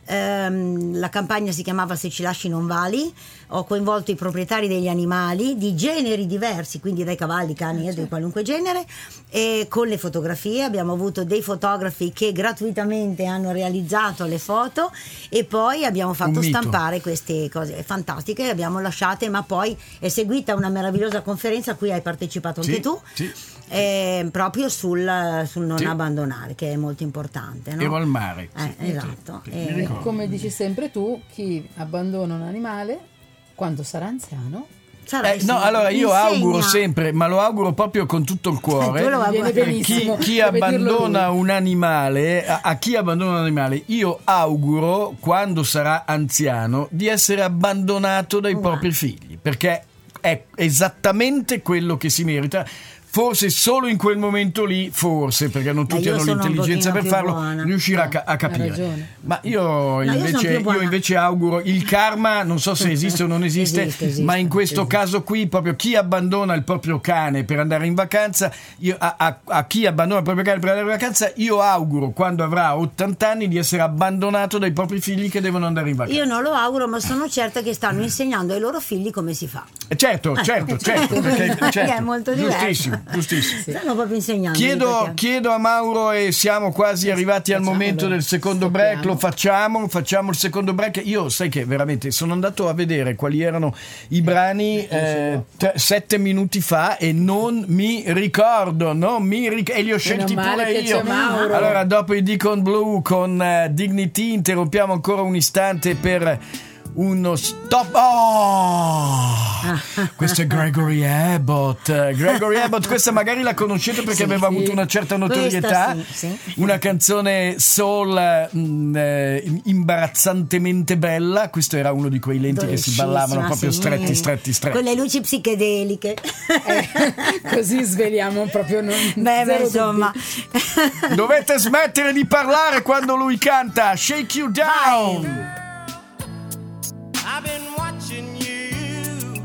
La campagna si chiamava Se ci lasci non vali. Ho coinvolto i proprietari degli animali di generi diversi, quindi dai cavalli, cani, di qualunque genere, e con le fotografie abbiamo avuto dei fotografi che gratuitamente hanno realizzato le foto e poi abbiamo fatto stampare queste cose fantastiche, le abbiamo lasciate, ma poi è seguita una meravigliosa conferenza a cui hai partecipato anche tu. Sì. Proprio sul non abbandonare, che è molto importante, no? Ero al mare. Esatto. Come dici sempre tu, chi abbandona un animale quando sarà anziano allora io auguro sempre, ma lo auguro proprio con tutto il cuore, viene benissimo. chi abbandona un animale, a chi abbandona un animale, io auguro quando sarà anziano di essere abbandonato dai propri figli, perché è esattamente quello che si merita. Forse solo in quel momento lì, forse, perché non tutti hanno l'intelligenza per farlo, riuscirà a capire. Ma io invece auguro il karma, non so se esiste o non esiste, ma in questo caso qui, proprio chi abbandona il proprio cane per andare in vacanza, a chi abbandona il proprio cane per andare in vacanza, io auguro quando avrà 80 anni di essere abbandonato dai propri figli che devono andare in vacanza. Io non lo auguro, ma sono certa che stanno insegnando ai loro figli come si fa. Certo, perché è molto diverso. Giustissimo. Stanno proprio insegnando. Chiedo a Mauro, e siamo quasi arrivati al momento del secondo break. Lo facciamo il secondo break. Io sai che veramente sono andato a vedere quali erano i brani 7 minuti fa e non mi ricordo, e li ho scelti pure io. Allora, dopo i Deacon Blue con Dignity, interrompiamo ancora un istante per uno stop. Questo è Gregory Abbott. Questa magari la conoscete perché aveva avuto una certa notorietà. Una canzone soul imbarazzantemente bella. Questo era uno di quei lenti che si ballavano proprio stretti con le luci psichedeliche. Così sveliamo proprio insomma. Dovete smettere di parlare quando lui canta Shake You Down. I've been watching you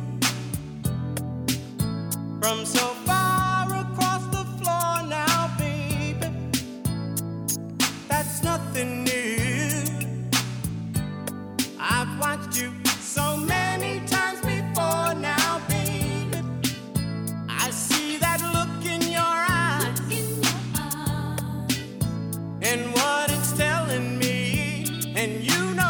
from so far across the floor now, baby. That's nothing new. I've watched you so many times before now, baby. I see that look in your eyes and what it's telling me, and you know.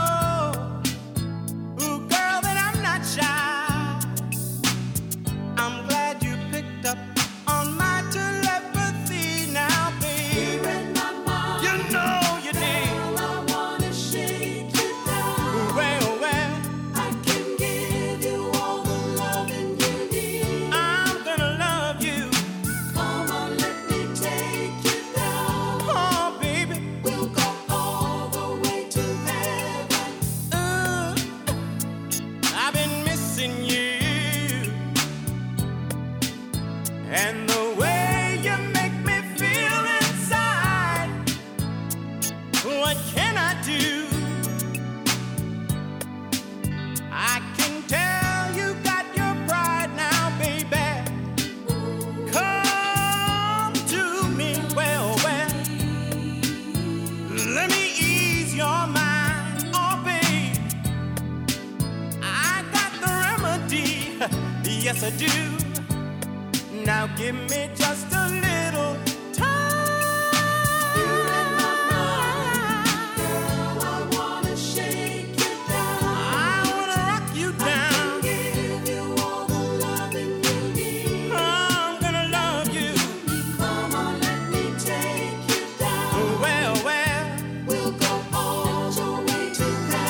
Yes, I do. Now give me just a little time. You're in my mind. Girl, I wanna shake you down. I wanna rock you down. I can give you all the loving you need. I'm gonna love you. Come on, let me take you down. Well, we'll go all the way to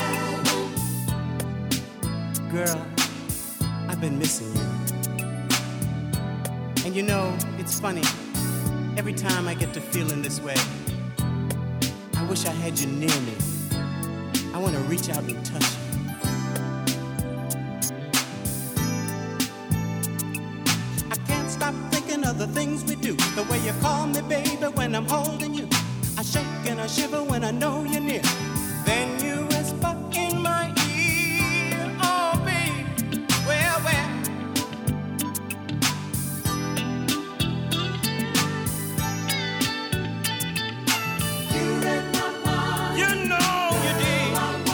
heaven. Girl, I've been missing you. And you know, it's funny, every time I get to feeling this way, I wish I had you near me. I want to reach out and touch you. I can't stop thinking of the things we do, the way you call me baby when I'm holding you. I shake and I shiver when I know you're near. Then you whisper in my ear, oh baby, well. You know you did.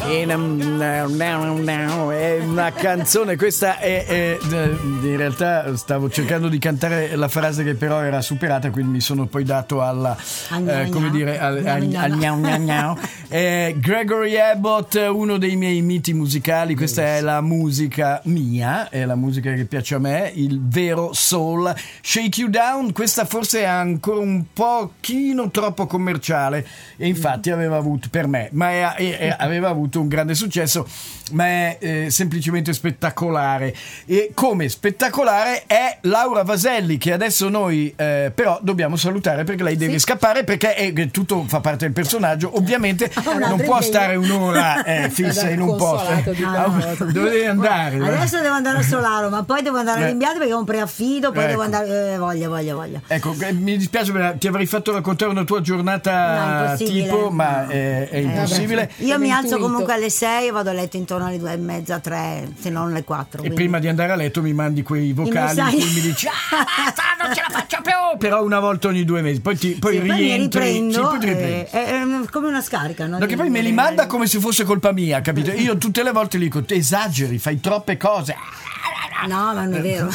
È una canzone, questa è in realtà stavo cercando di cantare la frase che però era superata, quindi mi sono poi dato alla come dire al gnau gnau gnau. Gregory Abbott, uno dei miei miti musicali. Questa è la musica mia, è la musica che piace a me, il vero soul. Shake You Down, questa forse è ancora un pochino troppo commerciale e infatti aveva avuto per me, ma aveva avuto un grande successo, ma è semplicemente spettacolare. E come spettacolare è Laura Vaselli, che adesso noi però dobbiamo salutare perché lei deve scappare, perché tutto fa parte del personaggio, ovviamente non può stare un'ora fissa in un posto. Dove devi andare? Adesso devo andare a Solaro, ma poi devo andare a Rimbiate perché ho un preaffido, poi devo andare voglia. Ecco, mi dispiace perché ti avrei fatto raccontare una tua giornata tipo, ma è impossibile. Io mi alzo comunque alle 6 e vado a letto intorno alle 2:30, 3, se non alle 4. E prima di andare a letto mi mandi quei vocali in cui mi dici basta, non ce la faccio più, però una volta ogni 2 mesi, poi rientri, mi riprendo, è come una scarica, no? Che poi me li manda come se fosse colpa mia, capito? Io tutte le volte dico esageri, fai troppe cose. No, ma non è vero.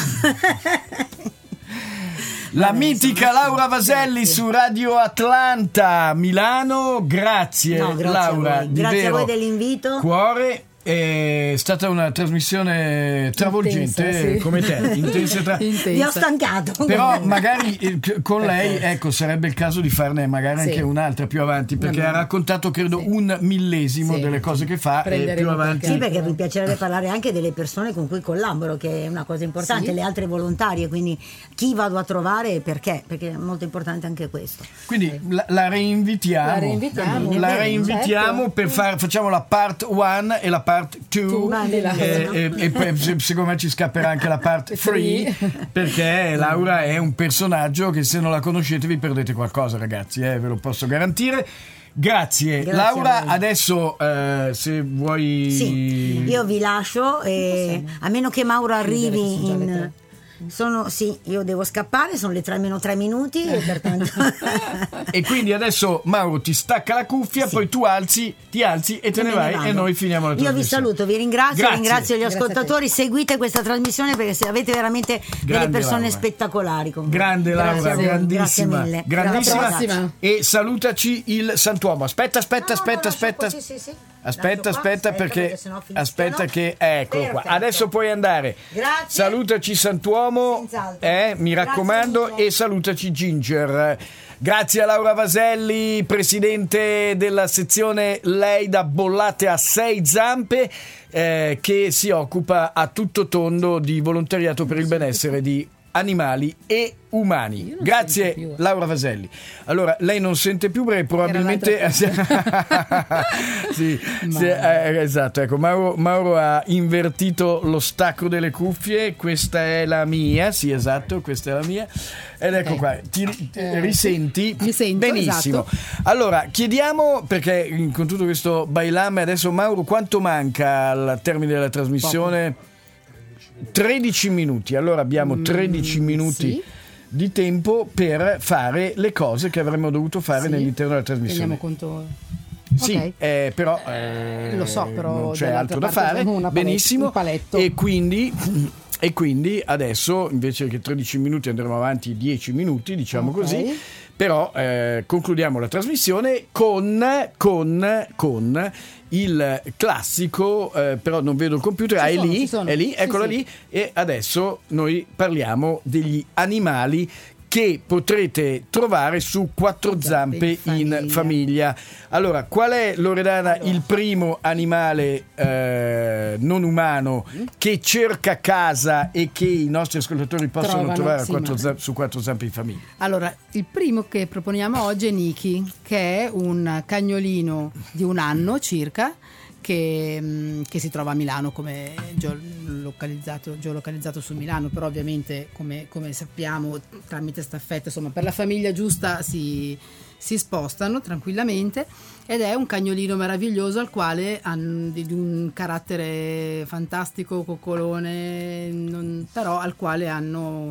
La mitica Laura Vaselli su Radio Atlanta Milano, grazie Laura, grazie a voi dell'invito. Cuore. È stata una trasmissione travolgente, intensa, come te, intensa. Vi ho stancato. Però magari con lei, ecco, sarebbe il caso di farne magari anche un'altra più avanti, perché ha raccontato credo 1/1000 delle cose che fa, e più avanti. Sì, perché mi piacerebbe parlare anche delle persone con cui collaboro, che è una cosa importante, le altre volontarie, quindi chi vado a trovare e perché è molto importante anche questo. Quindi la reinvitiamo. La reinvitiamo per facciamo la part 1 e la part 2 e poi secondo me ci scapperà anche la part 3, perché Laura è un personaggio che se non la conoscete vi perdete qualcosa, ragazzi, ve lo posso garantire. Grazie Laura, adesso se vuoi io vi lascio, a meno che Mauro arrivi io devo scappare, sono le 3 meno 3 minuti e pertanto e quindi adesso Mauro ti stacca la cuffia, poi tu ti alzi e te ne vai e noi finiamo la trasmissione. Io vi saluto, vi ringrazio gli ascoltatori, seguite questa trasmissione perché se avete veramente delle persone Laura. Spettacolari grande Laura, grandissima, grazie mille. Grandissima. E salutaci il santuomo. Aspetta perché aspetta che eccolo qua. Adesso puoi andare. Grazie. Salutaci santuomo, mi raccomando, e salutaci Ginger. Grazie a Laura Vaselli, presidente della sezione Lei da bollate a 6 zampe, che si occupa a tutto tondo di volontariato per il benessere di animali e umani. Grazie Laura Vaselli. Allora, lei non sente più perché probabilmente esatto, ecco, Mauro ha invertito lo stacco delle cuffie. Questa è la mia, sì, esatto, questa è la mia. Ed ecco qua, ti risenti? Mi sento, benissimo. Esatto. Allora, chiediamo, perché con tutto questo bailam adesso, Mauro, quanto manca al termine della trasmissione? 13 minuti. Allora abbiamo 13 minuti di tempo per fare le cose che avremmo dovuto fare nell'interno della trasmissione. Teniamo conto. Però lo so, però non c'è altro da fare. Benissimo. E quindi adesso invece che 13 minuti andremo avanti 10 minuti, diciamo così. Però concludiamo la trasmissione con il classico, però non vedo il computer, è lì, eccola lì, e adesso noi parliamo degli animali che potrete trovare su Quattro Zampe in famiglia. Allora, qual è, Loredana, il primo animale non umano che cerca casa e che i nostri ascoltatori possono trovare su Quattro Zampe in famiglia? Allora, il primo che proponiamo oggi è Niki, che è un cagnolino di 1 anno circa, che si trova a Milano, come geolocalizzato su Milano, però ovviamente come sappiamo tramite staffetta, insomma, per la famiglia giusta si spostano tranquillamente, ed è un cagnolino meraviglioso al quale di un carattere fantastico, coccolone, però al quale hanno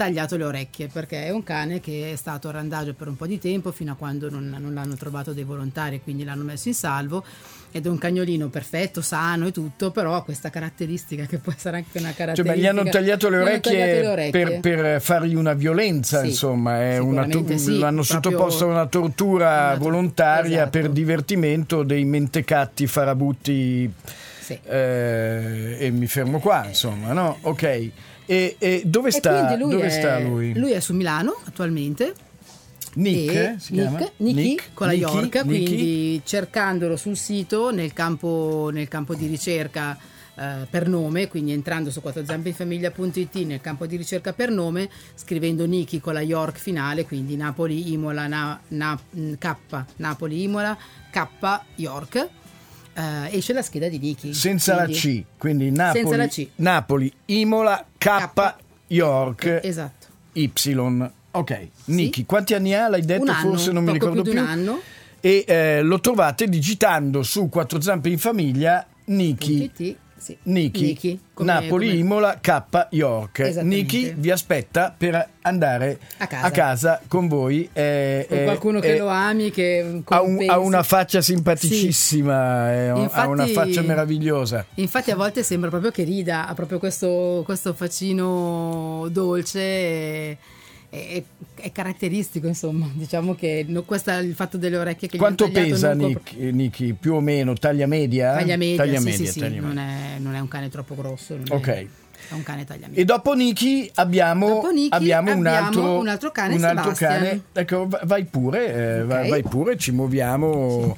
tagliato le orecchie, perché è un cane che è stato a randagio per un po' di tempo, fino a quando non l'hanno trovato dei volontari e quindi l'hanno messo in salvo, ed è un cagnolino perfetto, sano e tutto, però ha questa caratteristica che può essere anche una caratteristica. Cioè, ma gli hanno tagliato le orecchie, orecchie. per fargli una violenza, Sì, insomma, è sì, l'hanno sottoposto a una tortura volontaria, esatto. per divertimento dei mentecatti farabutti. Sì. E mi fermo qua, insomma, no? Ok. E dove sta? Quindi Sta lui? Lui è su Milano attualmente. Nick, si chiama? Nicky con la Nicky, York, Nicky. quindi cercandolo sul sito nel campo di ricerca per nome, quindi entrando su quattrozampeinfamiglia.it nel campo di ricerca per nome, scrivendo Nicky con la York finale, quindi Napoli Imola K Napoli Imola K York, esce la scheda di Nicky Senza la C, quindi senza la C. Napoli Imola K York Esatto. Y. Ok, Nicky, quanti anni ha? L'hai detto? Un anno, forse non mi poco ricordo più più. di un anno. E lo trovate digitando su Quattro Zampe in Famiglia Nicky. .it, sì. Nicky, come- Napoli come- Imola K York. Esattamente. Nicky vi aspetta per andare A casa. con voi. Con qualcuno che lo ami, che compensi. ha una faccia simpaticissima, ha Infatti- una faccia meravigliosa. Infatti a volte sembra proprio che rida, ha proprio questo faccino dolce è caratteristico, insomma. Diciamo che il fatto delle orecchie che Quanto gli hanno tagliato pesa non Nicky? Più o meno? Taglia media? taglia media, sì, taglia media. non è un cane troppo grosso, Ok. è un cane taglia media. E dopo Nicky abbiamo un altro cane, Sebastian. cane. Ecco, vai pure, Ok. vai pure, ci muoviamo,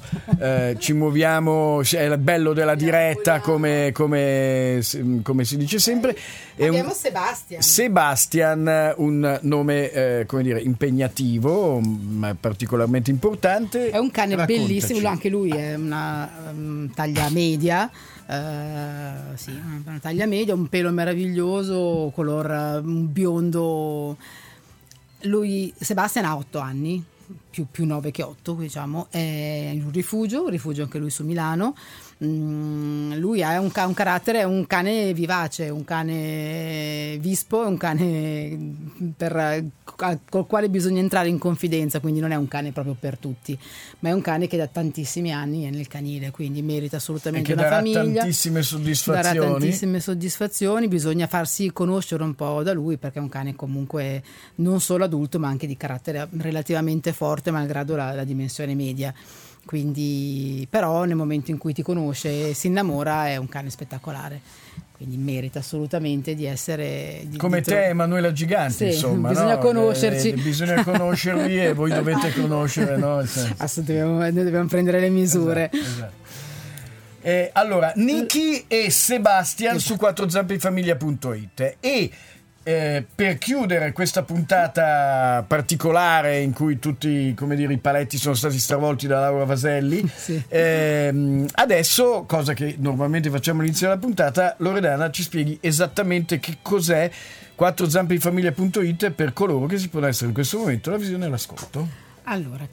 è il bello della diretta, come si dice sempre. È Abbiamo Sebastian. Sebastian, un nome come dire impegnativo, ma particolarmente importante. È un cane Raccontaci. bellissimo, anche lui è una taglia media. Sì, una taglia media, un pelo meraviglioso, color biondo. Sebastian ha 8 anni, più 9 che 8, diciamo, è in un rifugio anche lui su Milano. Lui ha un carattere, è un cane vivace, un cane vispo, è un cane col quale bisogna entrare in confidenza, quindi non è un cane proprio per tutti, ma è un cane che da tantissimi anni è nel canile, quindi merita assolutamente E che una darà famiglia, tantissime soddisfazioni. darà tantissime soddisfazioni. Bisogna farsi conoscere un po' da lui, perché è un cane comunque non solo adulto ma anche di carattere relativamente forte, malgrado la dimensione media. Quindi, però nel momento in cui ti conosce e si innamora, è un cane spettacolare, quindi merita assolutamente di essere come te, Emanuela Giganti, sì, insomma, bisogna no? conoscerci. Bisogna conoscerli e voi dovete conoscere, no? Assolutamente, noi dobbiamo prendere le misure. Esatto. Allora, Nicky e Sebastian su quattrozampeinfamiglia.it. E per chiudere questa puntata particolare in cui tutti, come dire, i paletti sono stati stravolti da Laura Vaselli, Sì. adesso, cosa che normalmente facciamo all'inizio della puntata, Loredana ci spieghi esattamente che cos'è quattrozampeinfamiglia.it per coloro che si possono essere in questo momento la visione e l'ascolto. Allora,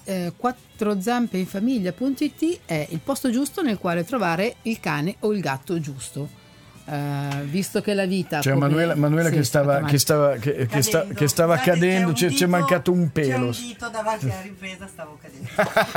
quattrozampeinfamiglia.it è il posto giusto nel quale trovare il cane o il gatto giusto. Visto che la vita, c'è come... Manuela sì, che stava cadendo, c'è mancato un pelo. C'è un dito davanti alla ripresa, stavo cadendo.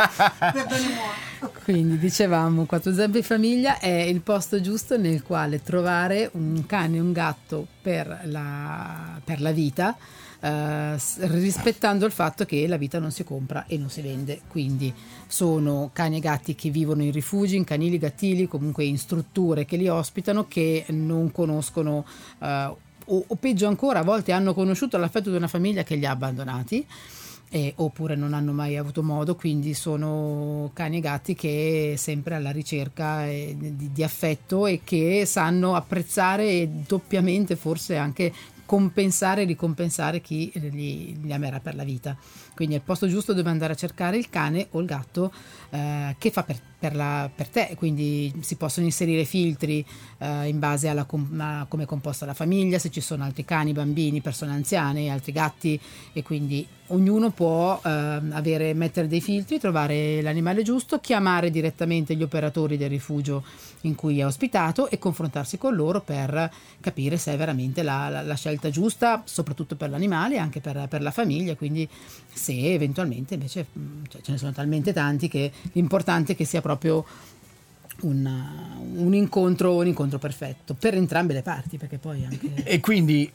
Quindi dicevamo, Quattro Zampe in Famiglia è il posto giusto nel quale trovare un cane e un gatto per la vita, rispettando il fatto che la vita non si compra e non si vende. Quindi sono cani e gatti che vivono in rifugi, in canili, gattili, comunque in strutture che li ospitano, che non conoscono o peggio ancora, a volte hanno conosciuto l'affetto di una famiglia che li ha abbandonati, oppure non hanno mai avuto modo. Quindi sono cani e gatti che sempre alla ricerca di affetto, e che sanno apprezzare e doppiamente forse anche compensare e ricompensare chi li amerà per la vita. Quindi è il posto giusto dove andare a cercare il cane o il gatto che fa per te. Quindi si possono inserire filtri in base a come è composta la famiglia, se ci sono altri cani, bambini, persone anziane, altri gatti, e quindi ognuno può mettere dei filtri, trovare l'animale giusto, chiamare direttamente gli operatori del rifugio in cui è ospitato e confrontarsi con loro per capire se è veramente la scelta giusta, soprattutto per l'animale e anche per la famiglia, quindi se eventualmente invece ce ne sono talmente tanti che l'importante è che sia proprio un incontro perfetto per entrambe le parti, perché poi anche... e quindi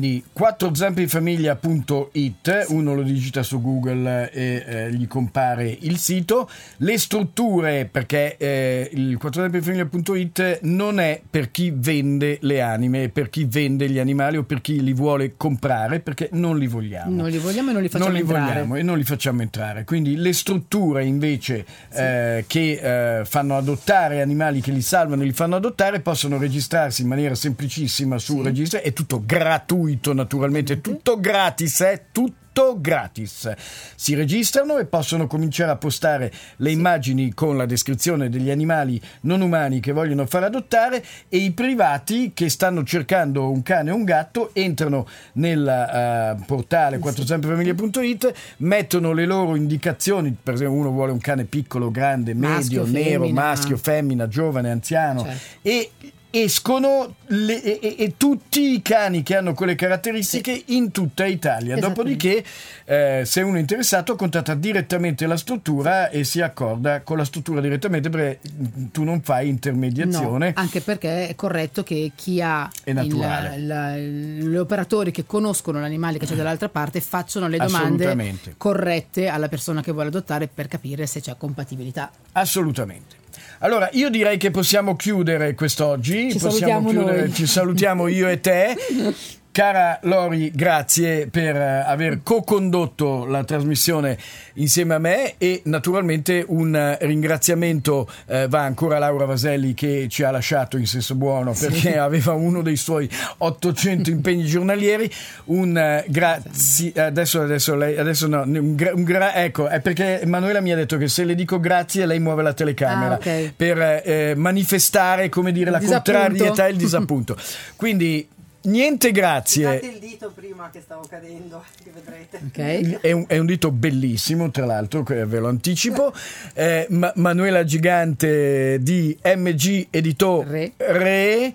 4zampeinfamiglia.it, uno lo digita su Google e gli compare il sito. Le strutture, perché il 4zampeinfamiglia.it non è per chi vende le anime, per chi vende gli animali o per chi li vuole comprare, perché non li vogliamo e non li facciamo entrare. Quindi le strutture invece che fanno adottare animali, che li salvano e li fanno adottare, possono registrarsi in maniera semplicissima su registro, è tutto gratuito naturalmente, tutto gratis, tutto gratis. Si registrano e possono cominciare a postare le immagini con la descrizione degli animali non umani che vogliono far adottare, e i privati che stanno cercando un cane o un gatto entrano nel portale 4zampeinfamiglia.it, mettono le loro indicazioni, per esempio uno vuole un cane piccolo, grande, medio, maschio, nero, femmina. maschio, femmina, giovane, anziano, Certo. e escono e tutti i cani che hanno quelle caratteristiche in tutta Italia. Dopodiché se uno è interessato contatta direttamente la struttura e si accorda con la struttura direttamente, perché tu non fai intermediazione. No, anche perché è corretto che chi ha È naturale. gli operatori che conoscono l'animale che c'è dall'altra parte facciano le domande Assolutamente. corrette alla persona che vuole adottare per capire se c'è compatibilità. Assolutamente. Allora, io direi che possiamo chiudere quest'oggi. Ci salutiamo noi. Ci salutiamo io e te. Cara Lori, grazie per aver co-condotto la trasmissione insieme a me, e naturalmente un ringraziamento va ancora a Laura Vaselli, che ci ha lasciato in senso buono perché aveva uno dei suoi 800 impegni giornalieri. Un grazie, adesso no, ecco, è perché Emanuela mi ha detto che se le dico grazie lei muove la telecamera ok. per manifestare, come dire, la Disappunto. contrarietà e il disappunto. Quindi niente grazie. Date il dito prima che stavo cadendo, che vedrete. Ok? È un dito bellissimo, tra l'altro, ve lo anticipo. Manuela Gigante di MG Editore,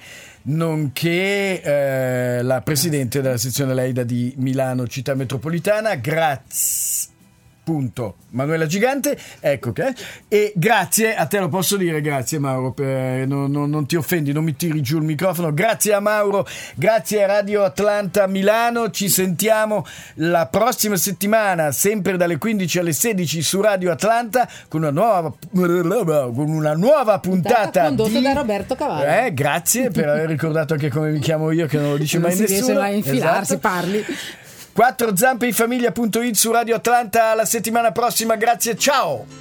nonché la presidente della sezione Leida di Milano Città Metropolitana. Grazie. Punto. Manuela Gigante, ecco che. E grazie a te, lo posso dire, grazie Mauro, non ti offendi, non mi tiri giù il microfono. Grazie a Mauro, grazie a Radio Atlanta Milano. Ci sentiamo la prossima settimana, sempre dalle 15 alle 16 su Radio Atlanta, con una nuova puntata condotta da Roberto Cavallo. Grazie per aver ricordato anche come mi chiamo io, che non lo dice mai nessuno. Non si riesce mai a infilarsi, Esatto. parli. 4zampeinfamiglia.it su Radio Atlanta. La settimana prossima, grazie, ciao.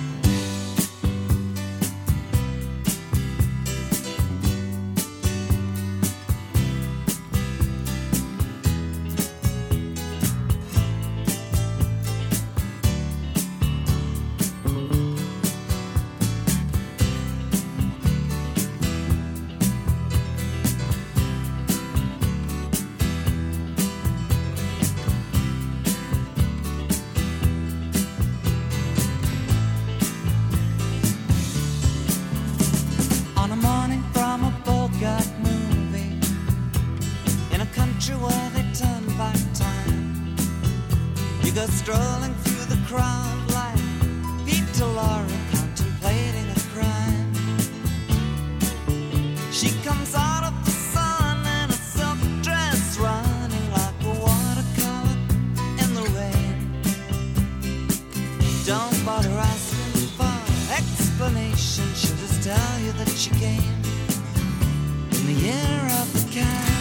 On a morning from a Bogart movie, in a country where they turn back time, you go strolling through the crowd like Peter Lorre contemplating a crime. She comes out of the sun in a silk dress, running like a watercolor in the rain. Don't bother asking for explanation, she'll just tell you that she came in the year of the cat.